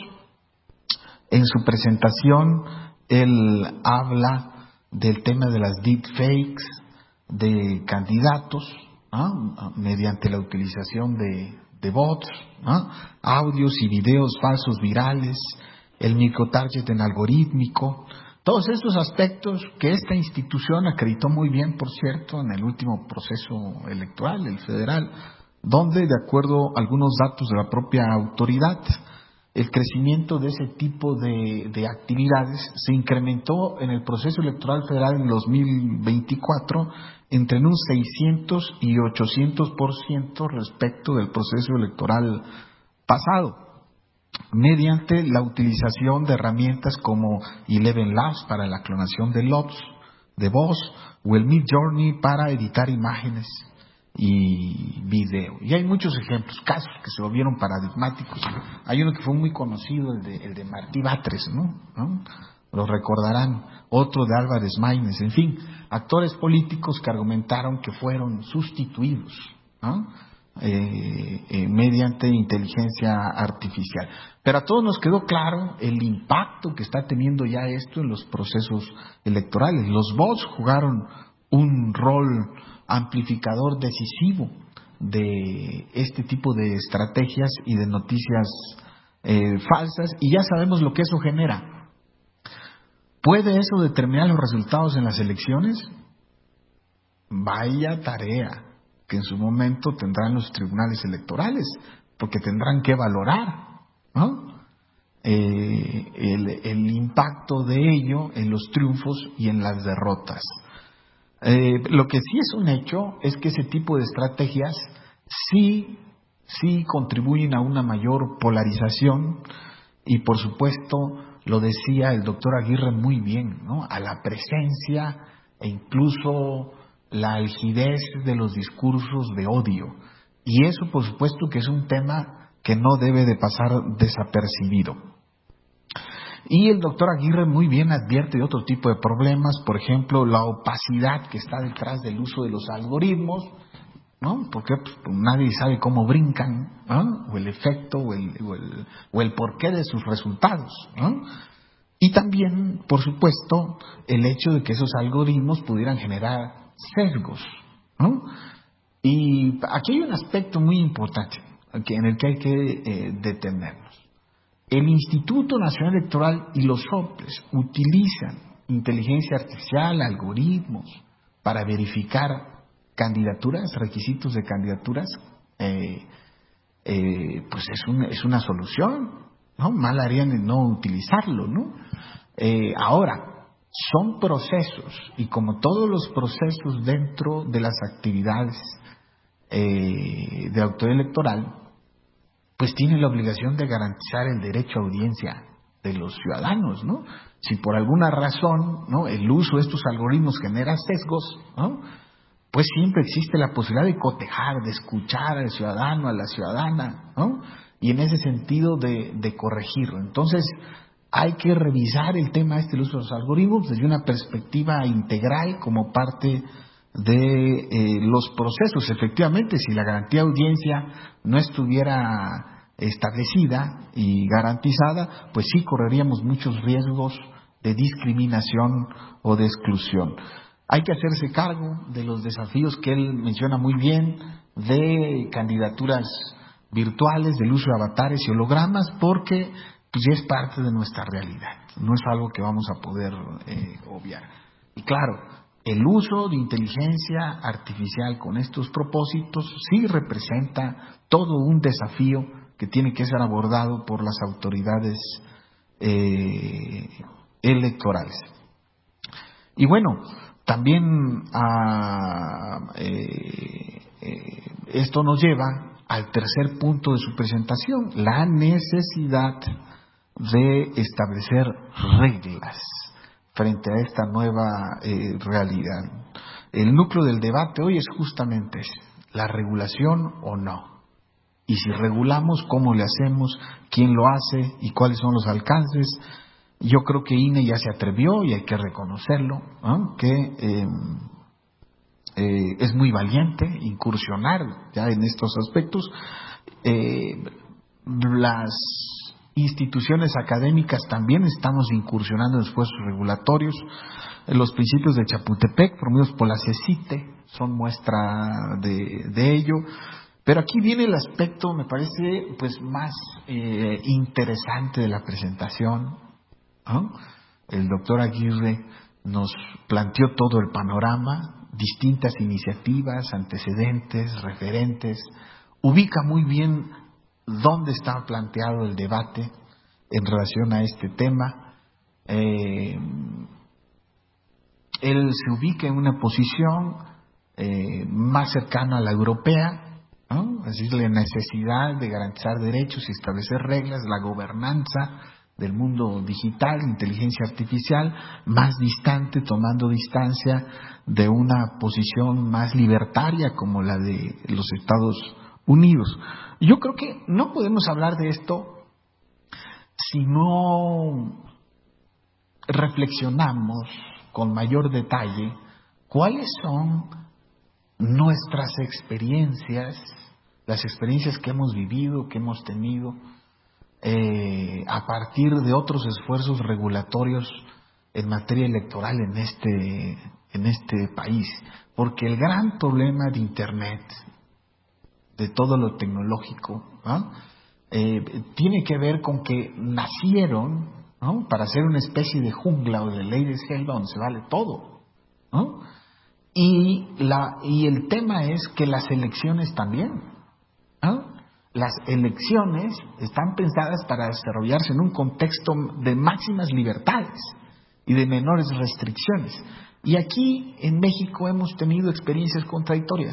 En su presentación, él habla del tema de las deepfakes de candidatos, ¿no? Mediante la utilización de, de bots, ¿no? Audios y videos falsos virales, el microtargeting algorítmico, todos estos aspectos que esta institución acreditó muy bien, por cierto, en el último proceso electoral, el federal, donde, de acuerdo a algunos datos de la propia autoridad, el crecimiento de ese tipo de, de actividades se incrementó en el proceso electoral federal en dos mil veinticuatro entre un seiscientos y ochocientos por ciento respecto del proceso electoral pasado, mediante la utilización de herramientas como Eleven Labs para la clonación de, logs, de voz o el Midjourney para editar imágenes y video. Y hay muchos ejemplos, casos que se volvieron paradigmáticos. Hay uno que fue muy conocido, el de, el de Martí Batres, ¿no? ¿no? Lo recordarán, otro de Álvarez Maínez, en fin, actores políticos que argumentaron que fueron sustituidos, ¿no? eh, eh, mediante inteligencia artificial. Pero a todos nos quedó claro el impacto que está teniendo ya esto en los procesos electorales. Los bots jugaron un rol amplificador decisivo de este tipo de estrategias y de noticias eh, falsas, y ya sabemos lo que eso genera. ¿Puede eso determinar los resultados en las elecciones? Vaya tarea que en su momento tendrán los tribunales electorales, porque tendrán que valorar, ¿no? eh, el, el impacto de ello en los triunfos y en las derrotas. Eh, lo que sí es un hecho es que ese tipo de estrategias sí, sí contribuyen a una mayor polarización y, por supuesto, lo decía el doctor Aguirre muy bien, ¿no? A la presencia e incluso la algidez de los discursos de odio. Y eso, por supuesto, que es un tema que no debe de pasar desapercibido. Y el doctor Aguirre muy bien advierte de otro tipo de problemas, por ejemplo, la opacidad que está detrás del uso de los algoritmos, ¿no? Porque pues, nadie sabe cómo brincan, ¿no? O el efecto o el, o, el, o el porqué de sus resultados, ¿no? Y también, por supuesto, el hecho de que esos algoritmos pudieran generar sesgos, ¿no? Y aquí hay un aspecto muy importante en el que hay que eh, detenernos. El Instituto Nacional Electoral y los O P Ls utilizan inteligencia artificial, algoritmos, para verificar candidaturas, requisitos de candidaturas. Eh, eh, pues es, un, es una solución, ¿no? Mal harían en no utilizarlo, ¿no? Eh, ahora, son procesos, y como todos los procesos dentro de las actividades eh, de autoridad electoral, pues tiene la obligación de garantizar el derecho a audiencia de los ciudadanos, ¿no? Si por alguna razón, ¿no?, el uso de estos algoritmos genera sesgos, ¿no?, pues siempre existe la posibilidad de cotejar, de escuchar al ciudadano, a la ciudadana, ¿no?, y en ese sentido de, de corregirlo. Entonces, hay que revisar el tema este del uso de los algoritmos desde una perspectiva integral como parte de eh, los procesos. Efectivamente, si la garantía de audiencia no estuviera establecida y garantizada, pues sí correríamos muchos riesgos de discriminación o de exclusión. Hay que hacerse cargo de los desafíos que él menciona muy bien, de candidaturas virtuales, del uso de avatares y hologramas, porque pues, ya es parte de nuestra realidad, no es algo que vamos a poder eh, obviar. Y claro, el uso de inteligencia artificial con estos propósitos sí representa todo un desafío que tiene que ser abordado por las autoridades eh, electorales. Y bueno, también a, eh, eh, esto nos lleva al tercer punto de su presentación, la necesidad de establecer reglas frente a esta nueva eh, realidad. El núcleo del debate hoy es justamente ese, la regulación o no. Y si regulamos, ¿cómo le hacemos? ¿Quién lo hace? ¿Y cuáles son los alcances? Yo creo que I N E ya se atrevió, y hay que reconocerlo, ¿no? que eh, eh, es muy valiente incursionar ya en estos aspectos. Eh, las instituciones académicas también estamos incursionando en esfuerzos regulatorios. Los principios de Chapultepec, promovidos por la CECITE, son muestra de, de ello. Pero aquí viene el aspecto, me parece, pues más eh, interesante de la presentación, ¿no? El doctor Aguirre nos planteó todo el panorama, distintas iniciativas, antecedentes, referentes, ubica muy bien dónde está planteado el debate en relación a este tema. Eh, él se ubica en una posición eh, más cercana a la europea, ¿no? Es decir, la necesidad de garantizar derechos y establecer reglas, la gobernanza del mundo digital, inteligencia artificial, más distante, tomando distancia de una posición más libertaria como la de los Estados Unidos. Yo creo que no podemos hablar de esto si no reflexionamos con mayor detalle cuáles son nuestras experiencias, las experiencias que hemos vivido, que hemos tenido, eh, a partir de otros esfuerzos regulatorios en materia electoral en este, en este país. Porque el gran problema de Internet, de todo lo tecnológico, ¿no? eh, tiene que ver con que nacieron, ¿no?, para ser una especie de jungla o de ley de selva donde se vale todo, ¿no? Y, la, y el tema es que las elecciones también, ¿no? Las elecciones están pensadas para desarrollarse en un contexto de máximas libertades y de menores restricciones. Y aquí en México hemos tenido experiencias contradictorias.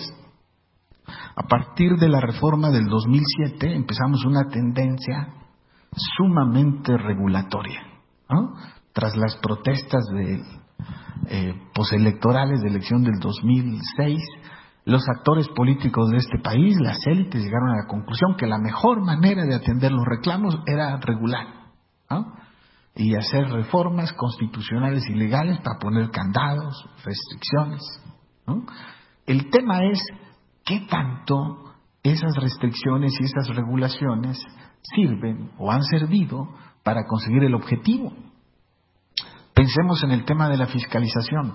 A partir de la reforma del dos mil siete empezamos una tendencia sumamente regulatoria, ¿no? Tras las protestas de, eh, postelectorales de elección del dos mil seis, los actores políticos de este país, las élites, llegaron a la conclusión que la mejor manera de atender los reclamos era regular, ¿no?, y hacer reformas constitucionales y legales para poner candados, restricciones, ¿no? El tema es qué tanto esas restricciones y esas regulaciones sirven o han servido para conseguir el objetivo. Pensemos en el tema de la fiscalización,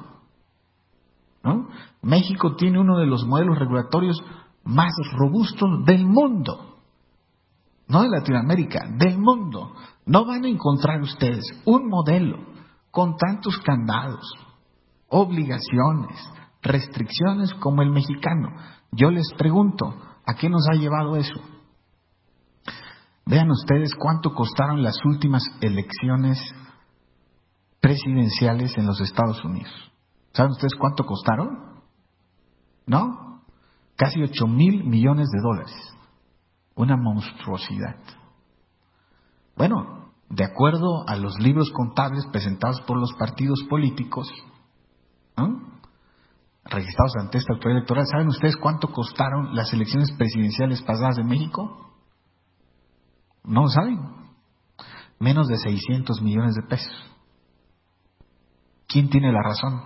¿no? México tiene uno de los modelos regulatorios más robustos del mundo, no de Latinoamérica, del mundo. No van a encontrar ustedes un modelo con tantos candados, obligaciones, restricciones como el mexicano. Yo les pregunto, ¿a qué nos ha llevado eso? Vean ustedes cuánto costaron las últimas elecciones presidenciales en los Estados Unidos. ¿Saben ustedes cuánto costaron? ¿No? Casi ocho mil millones de dólares. Una monstruosidad. Bueno, de acuerdo a los libros contables presentados por los partidos políticos, ¿no?, registrados ante esta autoridad electoral, ¿saben ustedes cuánto costaron las elecciones presidenciales pasadas en México? ¿No lo saben? Menos de seiscientos millones de pesos. ¿Quién tiene la razón?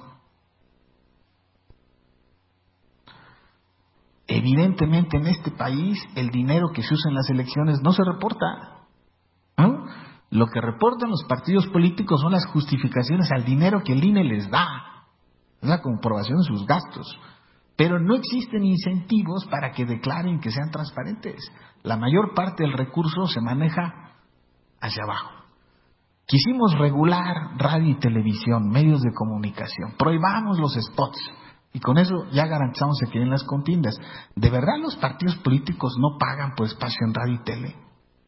Evidentemente en este país el dinero que se usa en las elecciones no se reporta, ¿no? Lo que reportan los partidos políticos son las justificaciones al dinero que el I N E les da, es la comprobación de sus gastos. Pero no existen incentivos para que declaren que sean transparentes. La mayor parte del recurso se maneja hacia abajo. Quisimos regular radio y televisión, medios de comunicación, prohibamos los spots y con eso ya garantizamos que queden las contiendas. ¿De verdad los partidos políticos no pagan por espacio en radio y tele?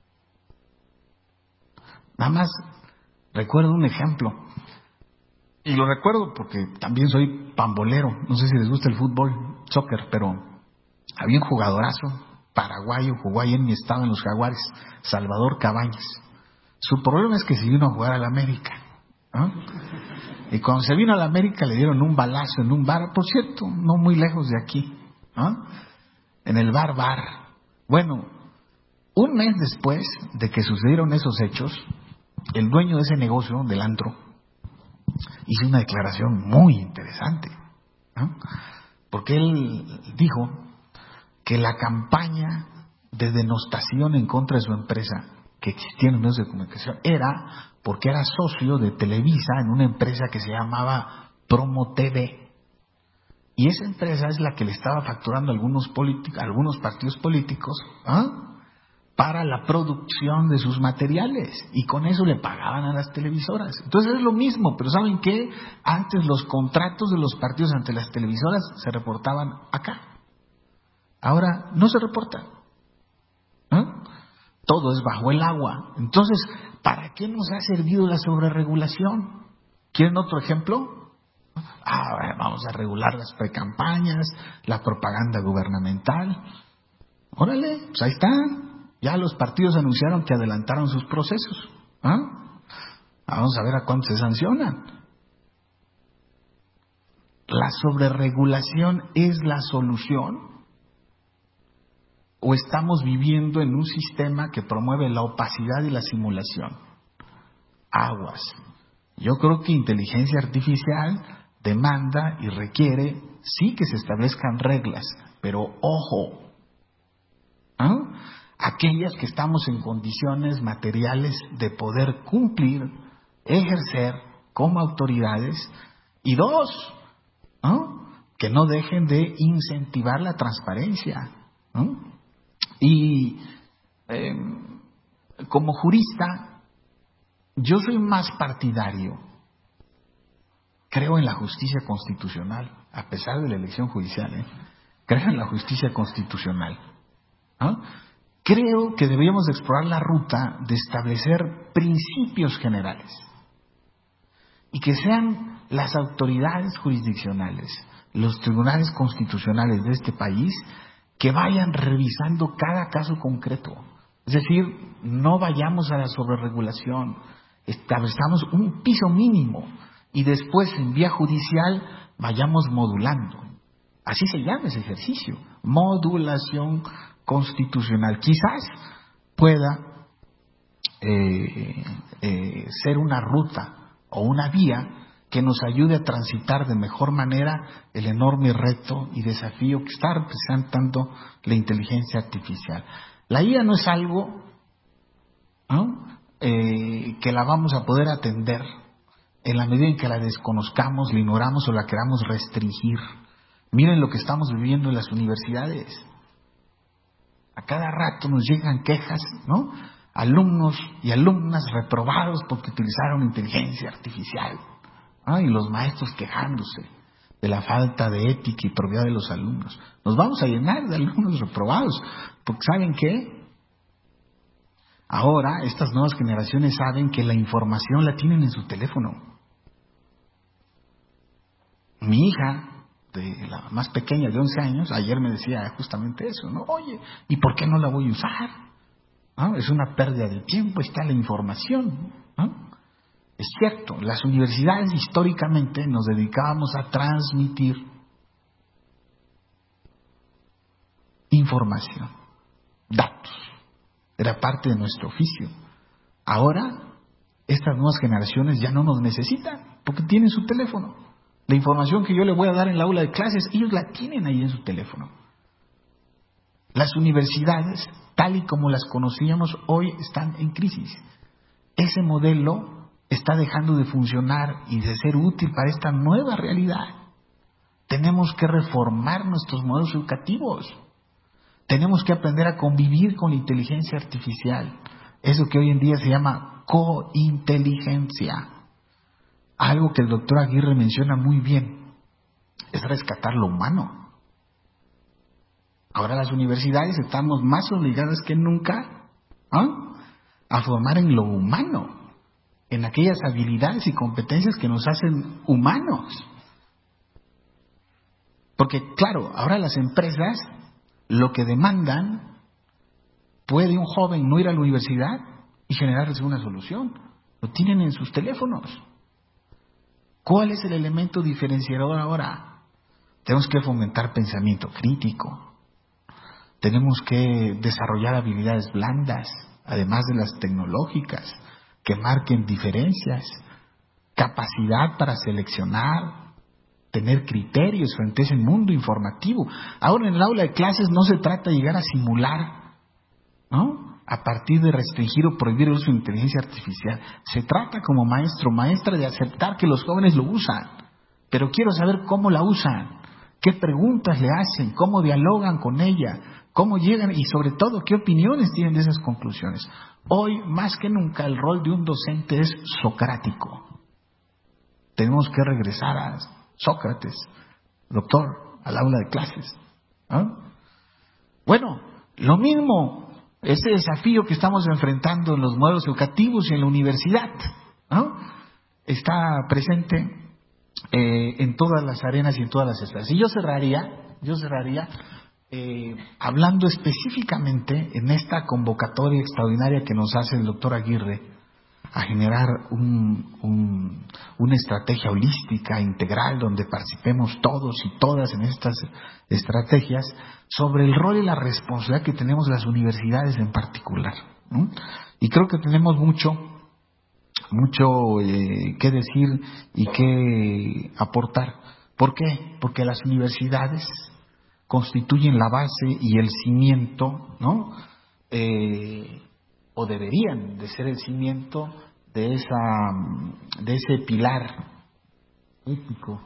Nada más recuerdo un ejemplo, y lo recuerdo porque también soy pambolero, no sé si les gusta el fútbol, soccer, pero había un jugadorazo paraguayo, jugó ahí en mi estado en los Jaguares, Salvador Cabañas. Su problema es que se vino a jugar a la América, ¿no? Y cuando se vino a la América le dieron un balazo en un bar, por cierto, no muy lejos de aquí, ¿no? En el bar Bar. Bueno, un mes después de que sucedieron esos hechos, el dueño de ese negocio, del antro, hizo una declaración muy interesante, ¿no? Porque él dijo que la campaña de denostación en contra de su empresa que existía en los medios de comunicación era porque era socio de Televisa en una empresa que se llamaba Promo T V. Y esa empresa es la que le estaba facturando a algunos, políticos, algunos partidos políticos, ¿ah? para la producción de sus materiales, y con eso le pagaban a las televisoras. Entonces es lo mismo, pero ¿saben qué? Antes los contratos de los partidos ante las televisoras se reportaban acá. Ahora no se reportan. ¿Eh? Todo es bajo el agua. Entonces, ¿para qué nos ha servido la sobreregulación? ¿Quieren otro ejemplo? Ah, vamos a regular las precampañas, la propaganda gubernamental. Órale, pues ahí está. Ya los partidos anunciaron que adelantaron sus procesos. ¿Ah? Vamos a ver a cuánto se sancionan. ¿La sobreregulación es la solución? ¿O estamos viviendo en un sistema que promueve la opacidad y la simulación? Aguas. Yo creo que inteligencia artificial demanda y requiere, sí, que se establezcan reglas, pero ojo, ¿ah? Aquellas que estamos en condiciones materiales de poder cumplir, ejercer como autoridades, y dos, ¿no? que no dejen de incentivar la transparencia, ¿no? Y eh, como jurista, yo soy más partidario, creo en la justicia constitucional, a pesar de la elección judicial, ¿eh? creo en la justicia constitucional, ¿no? Creo que deberíamos de explorar la ruta de establecer principios generales y que sean las autoridades jurisdiccionales, los tribunales constitucionales de este país, que vayan revisando cada caso concreto. Es decir, no vayamos a la sobreregulación, establezcamos un piso mínimo y después en vía judicial vayamos modulando. Así se llama ese ejercicio, modulación constitucional. Quizás pueda eh, eh, ser una ruta o una vía que nos ayude a transitar de mejor manera el enorme reto y desafío que está representando la inteligencia artificial. La I A no es algo, ¿no? eh, que la vamos a poder atender en la medida en que la desconozcamos, la ignoramos o la queramos restringir. Miren lo que estamos viviendo en las universidades. A cada rato nos llegan quejas, ¿no? Alumnos y alumnas reprobados porque utilizaron inteligencia artificial. ¿Ah? Y los maestros quejándose de la falta de ética y probidad de los alumnos. Nos vamos a llenar de alumnos reprobados, porque ¿saben qué? Ahora estas nuevas generaciones saben que la información la tienen en su teléfono. Mi hija, de la más pequeña de once años, ayer me decía justamente eso, ¿no? Oye, ¿y por qué no la voy a usar? ¿No? Es una pérdida de tiempo, está la información, ¿no? Es cierto, las universidades históricamente nos dedicábamos a transmitir información, datos, era parte de nuestro oficio. Ahora, estas nuevas generaciones ya no nos necesitan, porque tienen su teléfono. La información que yo le voy a dar en la aula de clases, ellos la tienen ahí en su teléfono. Las universidades, tal y como las conocíamos hoy, están en crisis. ese modelo está dejando de funcionar y de ser útil para esta nueva realidad. Tenemos que reformar nuestros modelos educativos. Tenemos que aprender a convivir con la inteligencia artificial. Eso que hoy en día se llama cointeligencia. Algo que el doctor Aguirre menciona muy bien, es rescatar lo humano. Ahora las universidades estamos más obligadas que nunca ¿eh? a formar en lo humano, en aquellas habilidades y competencias que nos hacen humanos. Porque claro, ahora las empresas lo que demandan, puede un joven no ir a la universidad y generarles una solución. Lo tienen en sus teléfonos. ¿Cuál es el elemento diferenciador ahora? Tenemos que fomentar pensamiento crítico. Tenemos que desarrollar habilidades blandas, además de las tecnológicas, que marquen diferencias, capacidad para seleccionar, tener criterios frente a ese mundo informativo. Ahora en el aula de clases no se trata de llegar a simular, ¿no? A partir de restringir o prohibir el uso de inteligencia artificial. Se trata como maestro o maestra de aceptar que los jóvenes lo usan, pero quiero saber cómo la usan, qué preguntas le hacen, cómo dialogan con ella, cómo llegan y sobre todo qué opiniones tienen de esas conclusiones. Hoy más que nunca el rol de un docente es socrático. Tenemos que regresar a Sócrates, doctor, al aula de clases. ¿No? Bueno, lo mismo, ese desafío que estamos enfrentando en los modelos educativos y en la universidad, ¿no? Está presente eh, en todas las arenas y en todas las esferas. Y yo cerraría, yo cerraría eh, hablando específicamente en esta convocatoria extraordinaria que nos hace el doctor Aguirre, a generar un, un, una estrategia holística, integral, donde participemos todos y todas en estas estrategias, sobre el rol y la responsabilidad que tenemos las universidades en particular, ¿no? Y creo que tenemos mucho, mucho eh, que decir y que aportar. ¿Por qué? Porque las universidades constituyen la base y el cimiento, ¿no? Eh, o deberían de ser el cimiento de esa de ese pilar ético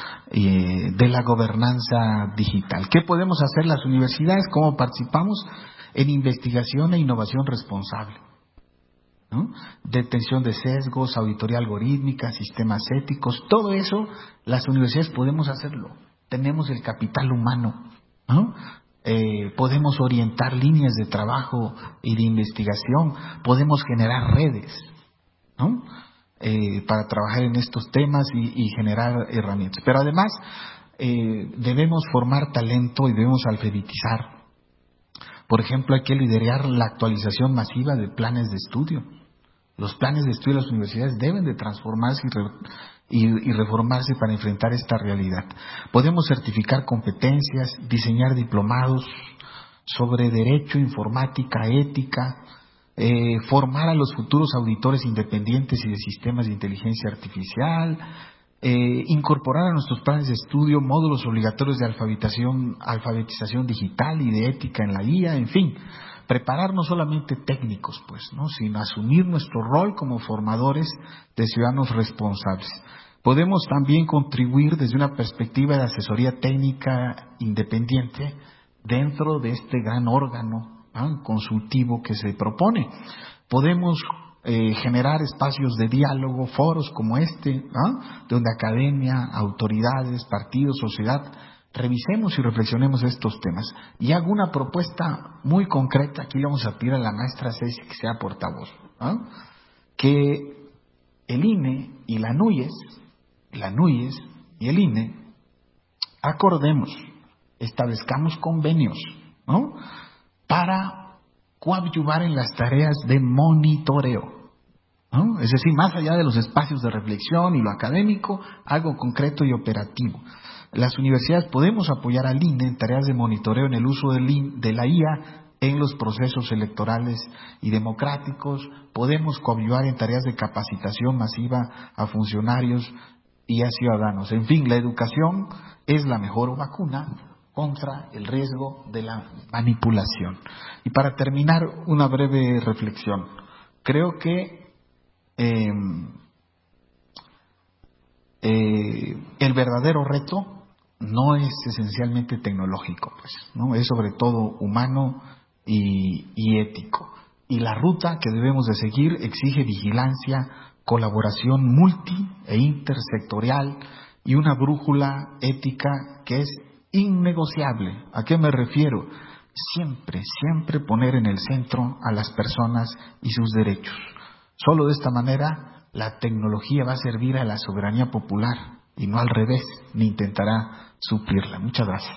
eh, de la gobernanza digital. ¿Qué podemos hacer las universidades? ¿Cómo participamos? En investigación e innovación responsable, ¿no? Detención de sesgos, auditoría algorítmica, sistemas éticos, todo eso las universidades podemos hacerlo. Tenemos el capital humano, ¿no? Eh, podemos orientar líneas de trabajo y de investigación, podemos generar redes, ¿no? Eh, para trabajar en estos temas y, y generar herramientas. Pero además eh, debemos formar talento y debemos alfabetizar. Por ejemplo, hay que liderar la actualización masiva de planes de estudio. Los planes de estudio de las universidades deben de transformarse y, re, y, y reformarse para enfrentar esta realidad. Podemos certificar competencias, diseñar diplomados sobre derecho, informática, ética, eh, formar a los futuros auditores independientes y de sistemas de inteligencia artificial, eh, incorporar a nuestros planes de estudio módulos obligatorios de alfabetización, alfabetización digital y de ética en la I A, en fin. Preparar no solamente técnicos, pues, ¿no? Sino asumir nuestro rol como formadores de ciudadanos responsables. Podemos también contribuir desde una perspectiva de asesoría técnica independiente dentro de este gran órgano, ¿no?, consultivo que se propone. Podemos eh, generar espacios de diálogo, foros como este, ¿no?, donde academia, autoridades, partidos, sociedad, revisemos y reflexionemos estos temas. Y hago una propuesta muy concreta, aquí le vamos a pedir a la maestra Ceci que sea portavoz, ¿no?, que el I N E y la NUYES, la NUYES y el I N E, acordemos, establezcamos convenios, ¿no?, para coadyuvar en las tareas de monitoreo, ¿no? Es decir, más allá de los espacios de reflexión y lo académico, algo concreto y operativo. Las universidades podemos apoyar al I N E en tareas de monitoreo en el uso del, de la I A en los procesos electorales y democráticos, podemos coadyuvar en tareas de capacitación masiva a funcionarios y a ciudadanos. En fin, la educación es la mejor vacuna contra el riesgo de la manipulación. Y para terminar, una breve reflexión. Creo que eh, eh, el verdadero reto no es esencialmente tecnológico, pues, ¿no? Es sobre todo humano y, y ético. Y la ruta que debemos de seguir exige vigilancia, colaboración multi e intersectorial y una brújula ética que es innegociable. ¿A qué me refiero? Siempre, siempre poner en el centro a las personas y sus derechos. Solo de esta manera la tecnología va a servir a la soberanía popular y no al revés, ni intentará suplirla. Muchas gracias.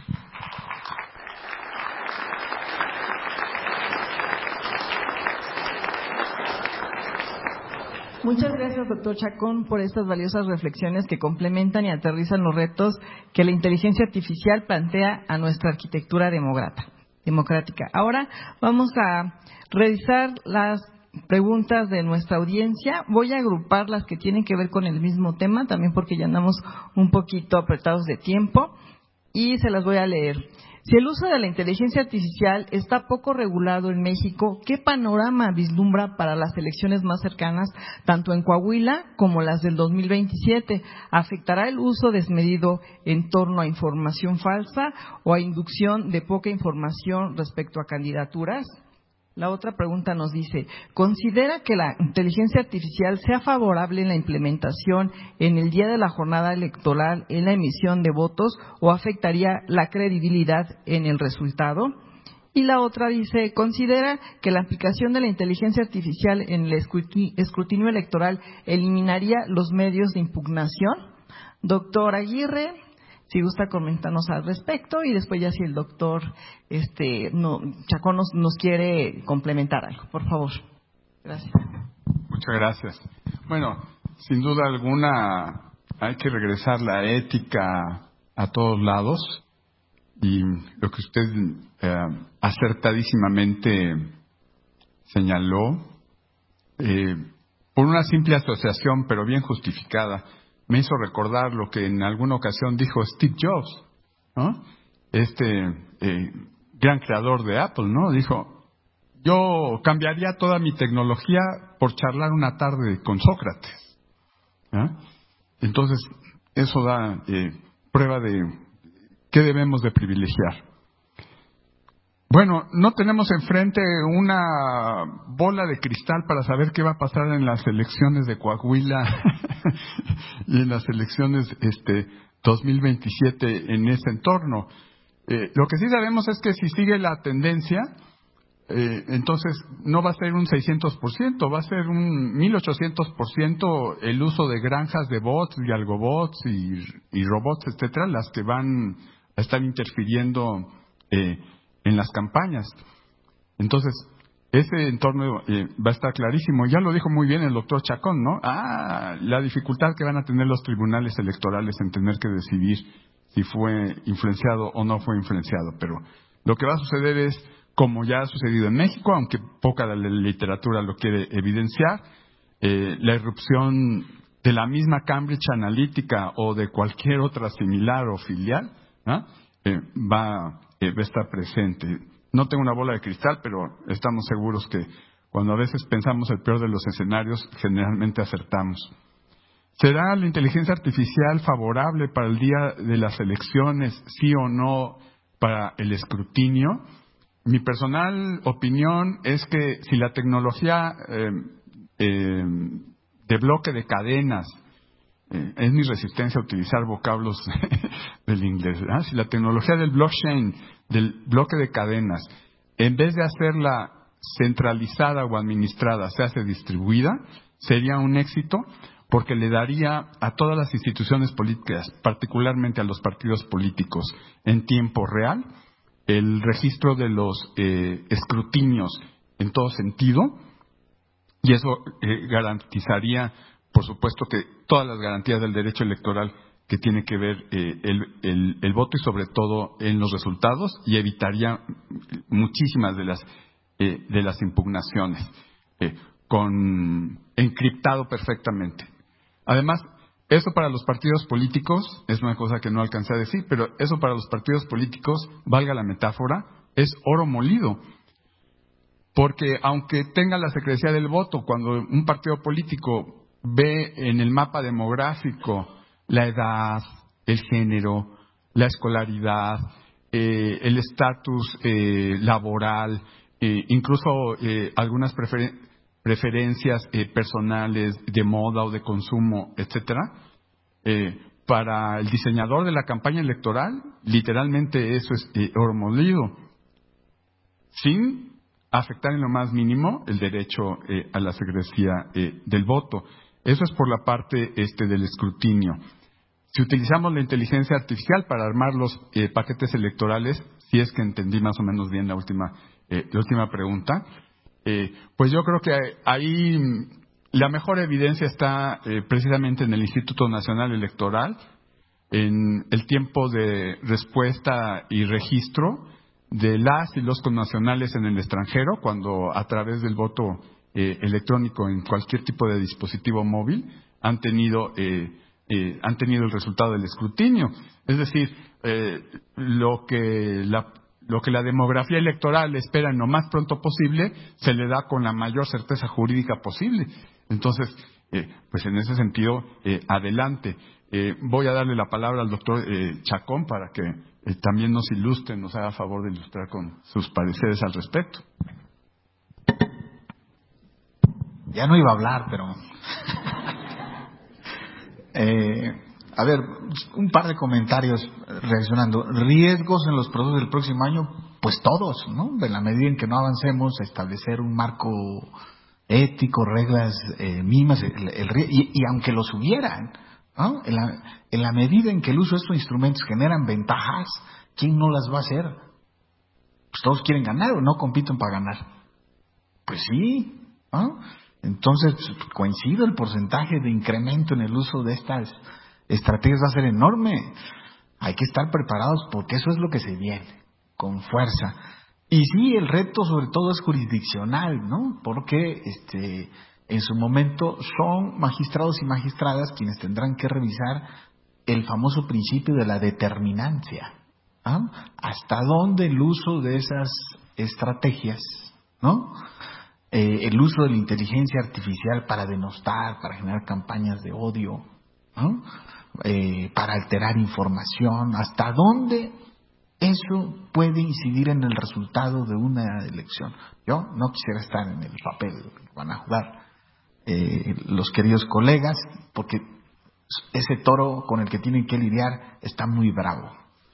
Muchas gracias, doctor Chacón, por estas valiosas reflexiones que complementan y aterrizan los retos que la inteligencia artificial plantea a nuestra arquitectura democrática. Ahora vamos a revisar las preguntas de nuestra audiencia. Voy a agrupar las que tienen que ver con el mismo tema, también porque ya andamos un poquito apretados de tiempo, y se las voy a leer. Si el uso de la inteligencia artificial está poco regulado en México, ¿qué panorama vislumbra para las elecciones más cercanas, tanto en Coahuila como las del dos mil veintisiete? ¿Afectará el uso desmedido en torno a información falsa o a inducción de poca información respecto a candidaturas? La otra pregunta nos dice, ¿considera que la inteligencia artificial sea favorable en la implementación en el día de la jornada electoral en la emisión de votos o afectaría la credibilidad en el resultado? Y la otra dice, ¿considera que la aplicación de la inteligencia artificial en el escrutinio electoral eliminaría los medios de impugnación? Doctor Aguirre, si gusta comentarnos al respecto, y después ya si el doctor este, no, Chacón nos, nos quiere complementar algo, por favor. Gracias. Muchas gracias. Bueno, sin duda alguna hay que regresar la ética a todos lados, y lo que usted eh, acertadísimamente señaló, eh, por una simple asociación, pero bien justificada, me hizo recordar lo que en alguna ocasión dijo Steve Jobs, ¿no? Este eh, gran creador de Apple, ¿no? Dijo, yo cambiaría toda mi tecnología por charlar una tarde con Sócrates, ¿no? Entonces, eso da eh, prueba de qué debemos de privilegiar. Bueno, no tenemos enfrente una bola de cristal para saber qué va a pasar en las elecciones de Coahuila y en las elecciones este dos mil veintisiete en ese entorno. Eh, lo que sí sabemos es que si sigue la tendencia, eh, entonces no va a ser un seiscientos por ciento, va a ser un mil ochocientos por ciento el uso de granjas de bots y algobots y, y robots, etcétera, las que van a estar interfiriendo eh, en las campañas. Entonces, ese entorno eh, va a estar clarísimo. Ya lo dijo muy bien el doctor Chacón, ¿no? Ah, la dificultad que van a tener los tribunales electorales en tener que decidir si fue influenciado o no fue influenciado. Pero lo que va a suceder es, como ya ha sucedido en México, aunque poca la literatura lo quiere evidenciar, eh, la irrupción de la misma Cambridge Analytica o de cualquier otra similar o filial, ¿no? eh, va Eh, va a estar presente. No tengo una bola de cristal, pero estamos seguros que cuando a veces pensamos el peor de los escenarios, generalmente acertamos. ¿Será la inteligencia artificial favorable para el día de las elecciones, sí o no, para el escrutinio? Mi personal opinión es que si la tecnología eh, eh, de bloque de cadenas, Eh, es mi resistencia a utilizar vocablos del inglés, ¿verdad? Si la tecnología del blockchain, del bloque de cadenas, en vez de hacerla centralizada o administrada, se hace distribuida, sería un éxito, porque le daría a todas las instituciones políticas, particularmente a los partidos políticos, en tiempo real, el registro de los eh, escrutinios en todo sentido, y eso eh, garantizaría, por supuesto, que todas las garantías del derecho electoral que tiene que ver eh, el, el, el voto y sobre todo en los resultados, y evitaría muchísimas de las eh, de las impugnaciones eh, con encriptado perfectamente. Además, eso para los partidos políticos es una cosa que no alcancé a decir, pero eso para los partidos políticos, valga la metáfora, es oro molido, porque aunque tenga la secrecía del voto, cuando un partido político ve en el mapa demográfico la edad, el género, la escolaridad, eh, el estatus eh, laboral, eh, incluso eh, algunas preferen- preferencias eh, personales de moda o de consumo, etcétera, eh, para el diseñador de la campaña electoral, literalmente eso es eh, oro molido, sin afectar en lo más mínimo el derecho eh, a la secrecía eh, del voto. Eso es por la parte este del escrutinio. Si utilizamos la inteligencia artificial para armar los eh, paquetes electorales, si es que entendí más o menos bien la última, eh, la última pregunta, eh, pues yo creo que ahí la mejor evidencia está eh, precisamente en el Instituto Nacional Electoral, en el tiempo de respuesta y registro de las y los connacionales en el extranjero, cuando a través del voto eh, electrónico en cualquier tipo de dispositivo móvil han tenido eh, eh, han tenido el resultado del escrutinio. Es decir, eh, lo que la lo que la demografía electoral espera en lo más pronto posible se le da con la mayor certeza jurídica posible. Entonces, eh, pues en ese sentido, eh, adelante. Eh, voy a darle la palabra al doctor eh, Chacón para que eh, también nos ilustre, nos haga favor de ilustrar con sus pareceres al respecto. Ya no iba a hablar, pero... eh, a ver, un par de comentarios reaccionando. Riesgos en los procesos del próximo año, pues todos, ¿no? De la medida en que no avancemos a establecer un marco ético, reglas eh, mínimas, el, el, y, y aunque los hubieran, ¿no? En la, en la medida en que el uso de estos instrumentos generan ventajas, ¿quién no las va a hacer? Pues todos quieren ganar o no compiten para ganar. Pues sí, ¿no? Entonces coincido, el porcentaje de incremento en el uso de estas estrategias va a ser enorme. Hay que estar preparados porque eso es lo que se viene, con fuerza. Y sí, el reto sobre todo es jurisdiccional, ¿no? Porque este, en su momento son magistrados y magistradas quienes tendrán que revisar el famoso principio de la determinancia. ¿Ah? Hasta dónde el uso de esas estrategias, ¿no? Eh, el uso de la inteligencia artificial para denostar, para generar campañas de odio, ¿no? Eh, para alterar información, hasta dónde eso puede incidir en el resultado de una elección. Yo no quisiera estar en el papel que van a jugar eh, los queridos colegas, porque ese toro con el que tienen que lidiar está muy bravo.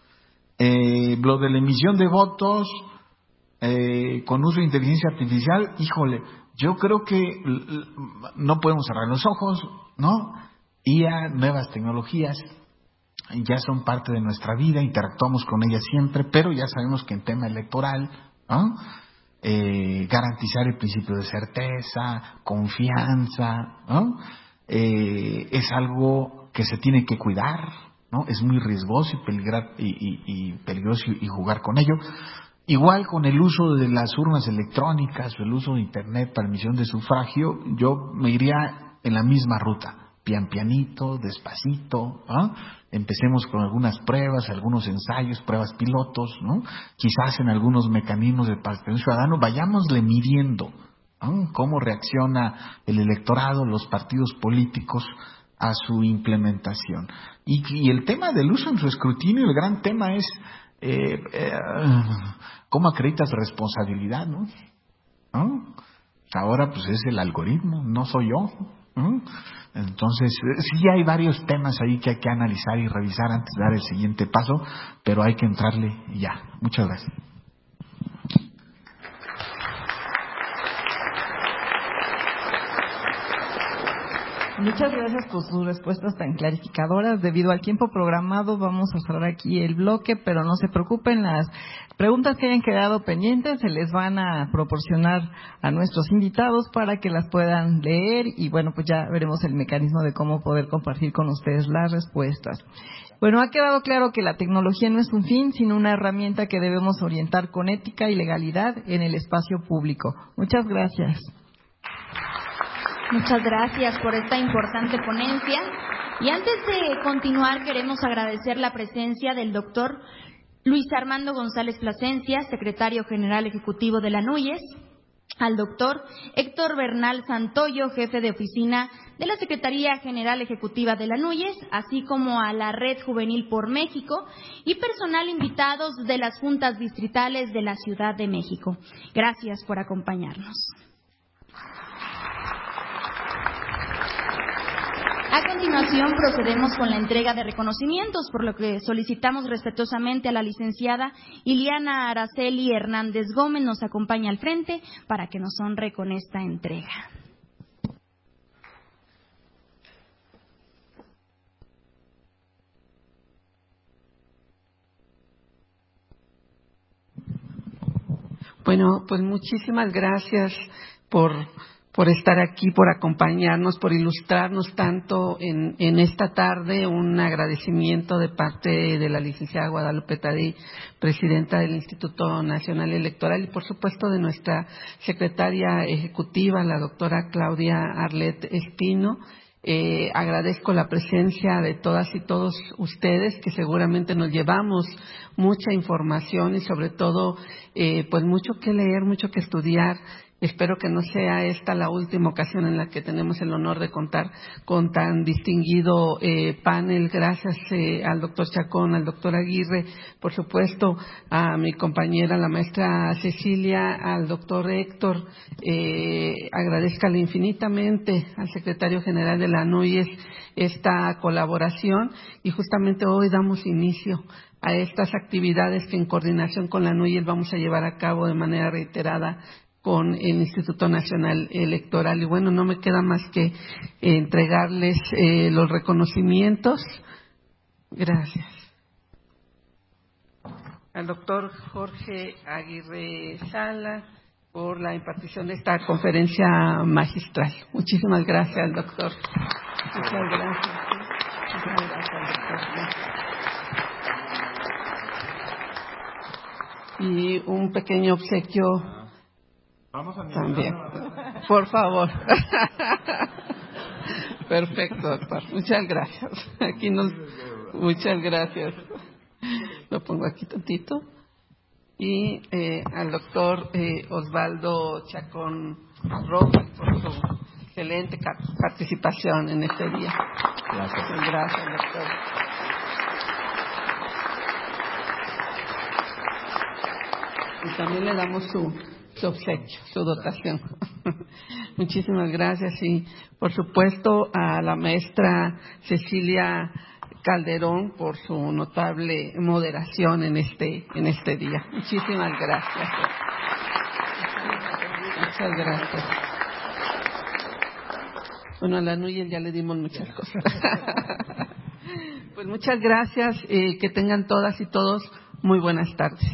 Eh, lo de la emisión de votos eh, con uso de inteligencia artificial, híjole, yo creo que no podemos cerrar los ojos, ¿no? I A, nuevas tecnologías, ya son parte de nuestra vida, interactuamos con ellas siempre, pero ya sabemos que en tema electoral, ¿no? eh, garantizar el principio de certeza, confianza, ¿no? eh, es algo que se tiene que cuidar, ¿no? Es muy riesgoso y, peligrar, y, y, y peligroso y jugar con ello. Igual con el uso de las urnas electrónicas o el uso de Internet para emisión de sufragio, yo me iría en la misma ruta. Pian pianito, despacito, ¿ah? Empecemos con algunas pruebas, algunos ensayos, pruebas pilotos, ¿no? Quizás en algunos mecanismos de participación ciudadana, vayámosle midiendo, ¿no? Cómo reacciona el electorado, los partidos políticos a su implementación. Y, y el tema del uso en su escrutinio, el gran tema es eh, eh, cómo acreditas responsabilidad, ¿no? ¿no? Ahora pues es el algoritmo, no soy yo, ¿no? Entonces, sí hay varios temas ahí que hay que analizar y revisar antes de dar el siguiente paso, pero hay que entrarle ya. Muchas gracias. Muchas gracias por sus respuestas tan clarificadoras. Debido al tiempo programado, vamos a cerrar aquí el bloque, pero no se preocupen, las preguntas que hayan quedado pendientes se les van a proporcionar a nuestros invitados para que las puedan leer y bueno, pues ya veremos el mecanismo de cómo poder compartir con ustedes las respuestas. Bueno, ha quedado claro que la tecnología no es un fin, sino una herramienta que debemos orientar con ética y legalidad en el espacio público. Muchas gracias. Muchas gracias por esta importante ponencia. Y antes de continuar, queremos agradecer la presencia del doctor Luis Armando González Plasencia, secretario general ejecutivo de la NUYES, al doctor Héctor Bernal Santoyo, jefe de oficina de la Secretaría General Ejecutiva de la NUYES, así como a la Red Juvenil por México y personal invitados de las juntas distritales de la Ciudad de México. Gracias por acompañarnos. A continuación procedemos con la entrega de reconocimientos, por lo que solicitamos respetuosamente a la licenciada Iliana Araceli Hernández Gómez nos acompañe al frente para que nos honre con esta entrega. Bueno, pues muchísimas gracias por por estar aquí, por acompañarnos, por ilustrarnos tanto en, en esta tarde. Un agradecimiento de parte de la licenciada Guadalupe Tadei, presidenta del Instituto Nacional Electoral, y por supuesto de nuestra secretaria ejecutiva, la doctora Claudia Arlet Espino. Eh, agradezco la presencia de todas y todos ustedes, que seguramente nos llevamos mucha información y sobre todo eh, pues mucho que leer, mucho que estudiar. Espero que no sea esta la última ocasión en la que tenemos el honor de contar con tan distinguido eh, panel. Gracias eh, al doctor Chacón, al doctor Aguirre, por supuesto a mi compañera, la maestra Cecilia, al doctor Héctor. Eh, agradezcale infinitamente al secretario general de la NUYES esta colaboración, y justamente hoy damos inicio a estas actividades que en coordinación con la NUYES vamos a llevar a cabo de manera reiterada con el Instituto Nacional Electoral. Y bueno, no me queda más que eh, entregarles eh, los reconocimientos. Gracias. Al doctor Jorge Aguirre Sala por la impartición de esta conferencia magistral. Muchísimas gracias, doctor. Muchas gracias. Muchas gracias, doctor. Y un pequeño obsequio. Vamos a también, por favor. Perfecto, doctor. Muchas gracias. Aquí nos, muchas gracias. Lo pongo aquí tantito. Y eh, al doctor eh, Osvaldo Chacón Rojas por su excelente participación en este día. Gracias. Gracias, doctor. Y también le damos su su obsequio, su dotación. Muchísimas gracias, y por supuesto a la maestra Cecilia Calderón por su notable moderación en este en este día. Muchísimas gracias. Muchas gracias. Bueno, a la NUYES ya le dimos muchas cosas. Pues muchas gracias, eh, que tengan todas y todos muy buenas tardes.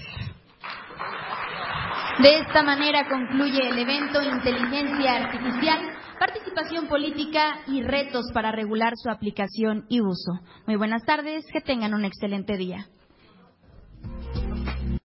De esta manera concluye el evento Inteligencia Artificial, Participación Política y Retos para regular su aplicación y uso. Muy buenas tardes, que tengan un excelente día.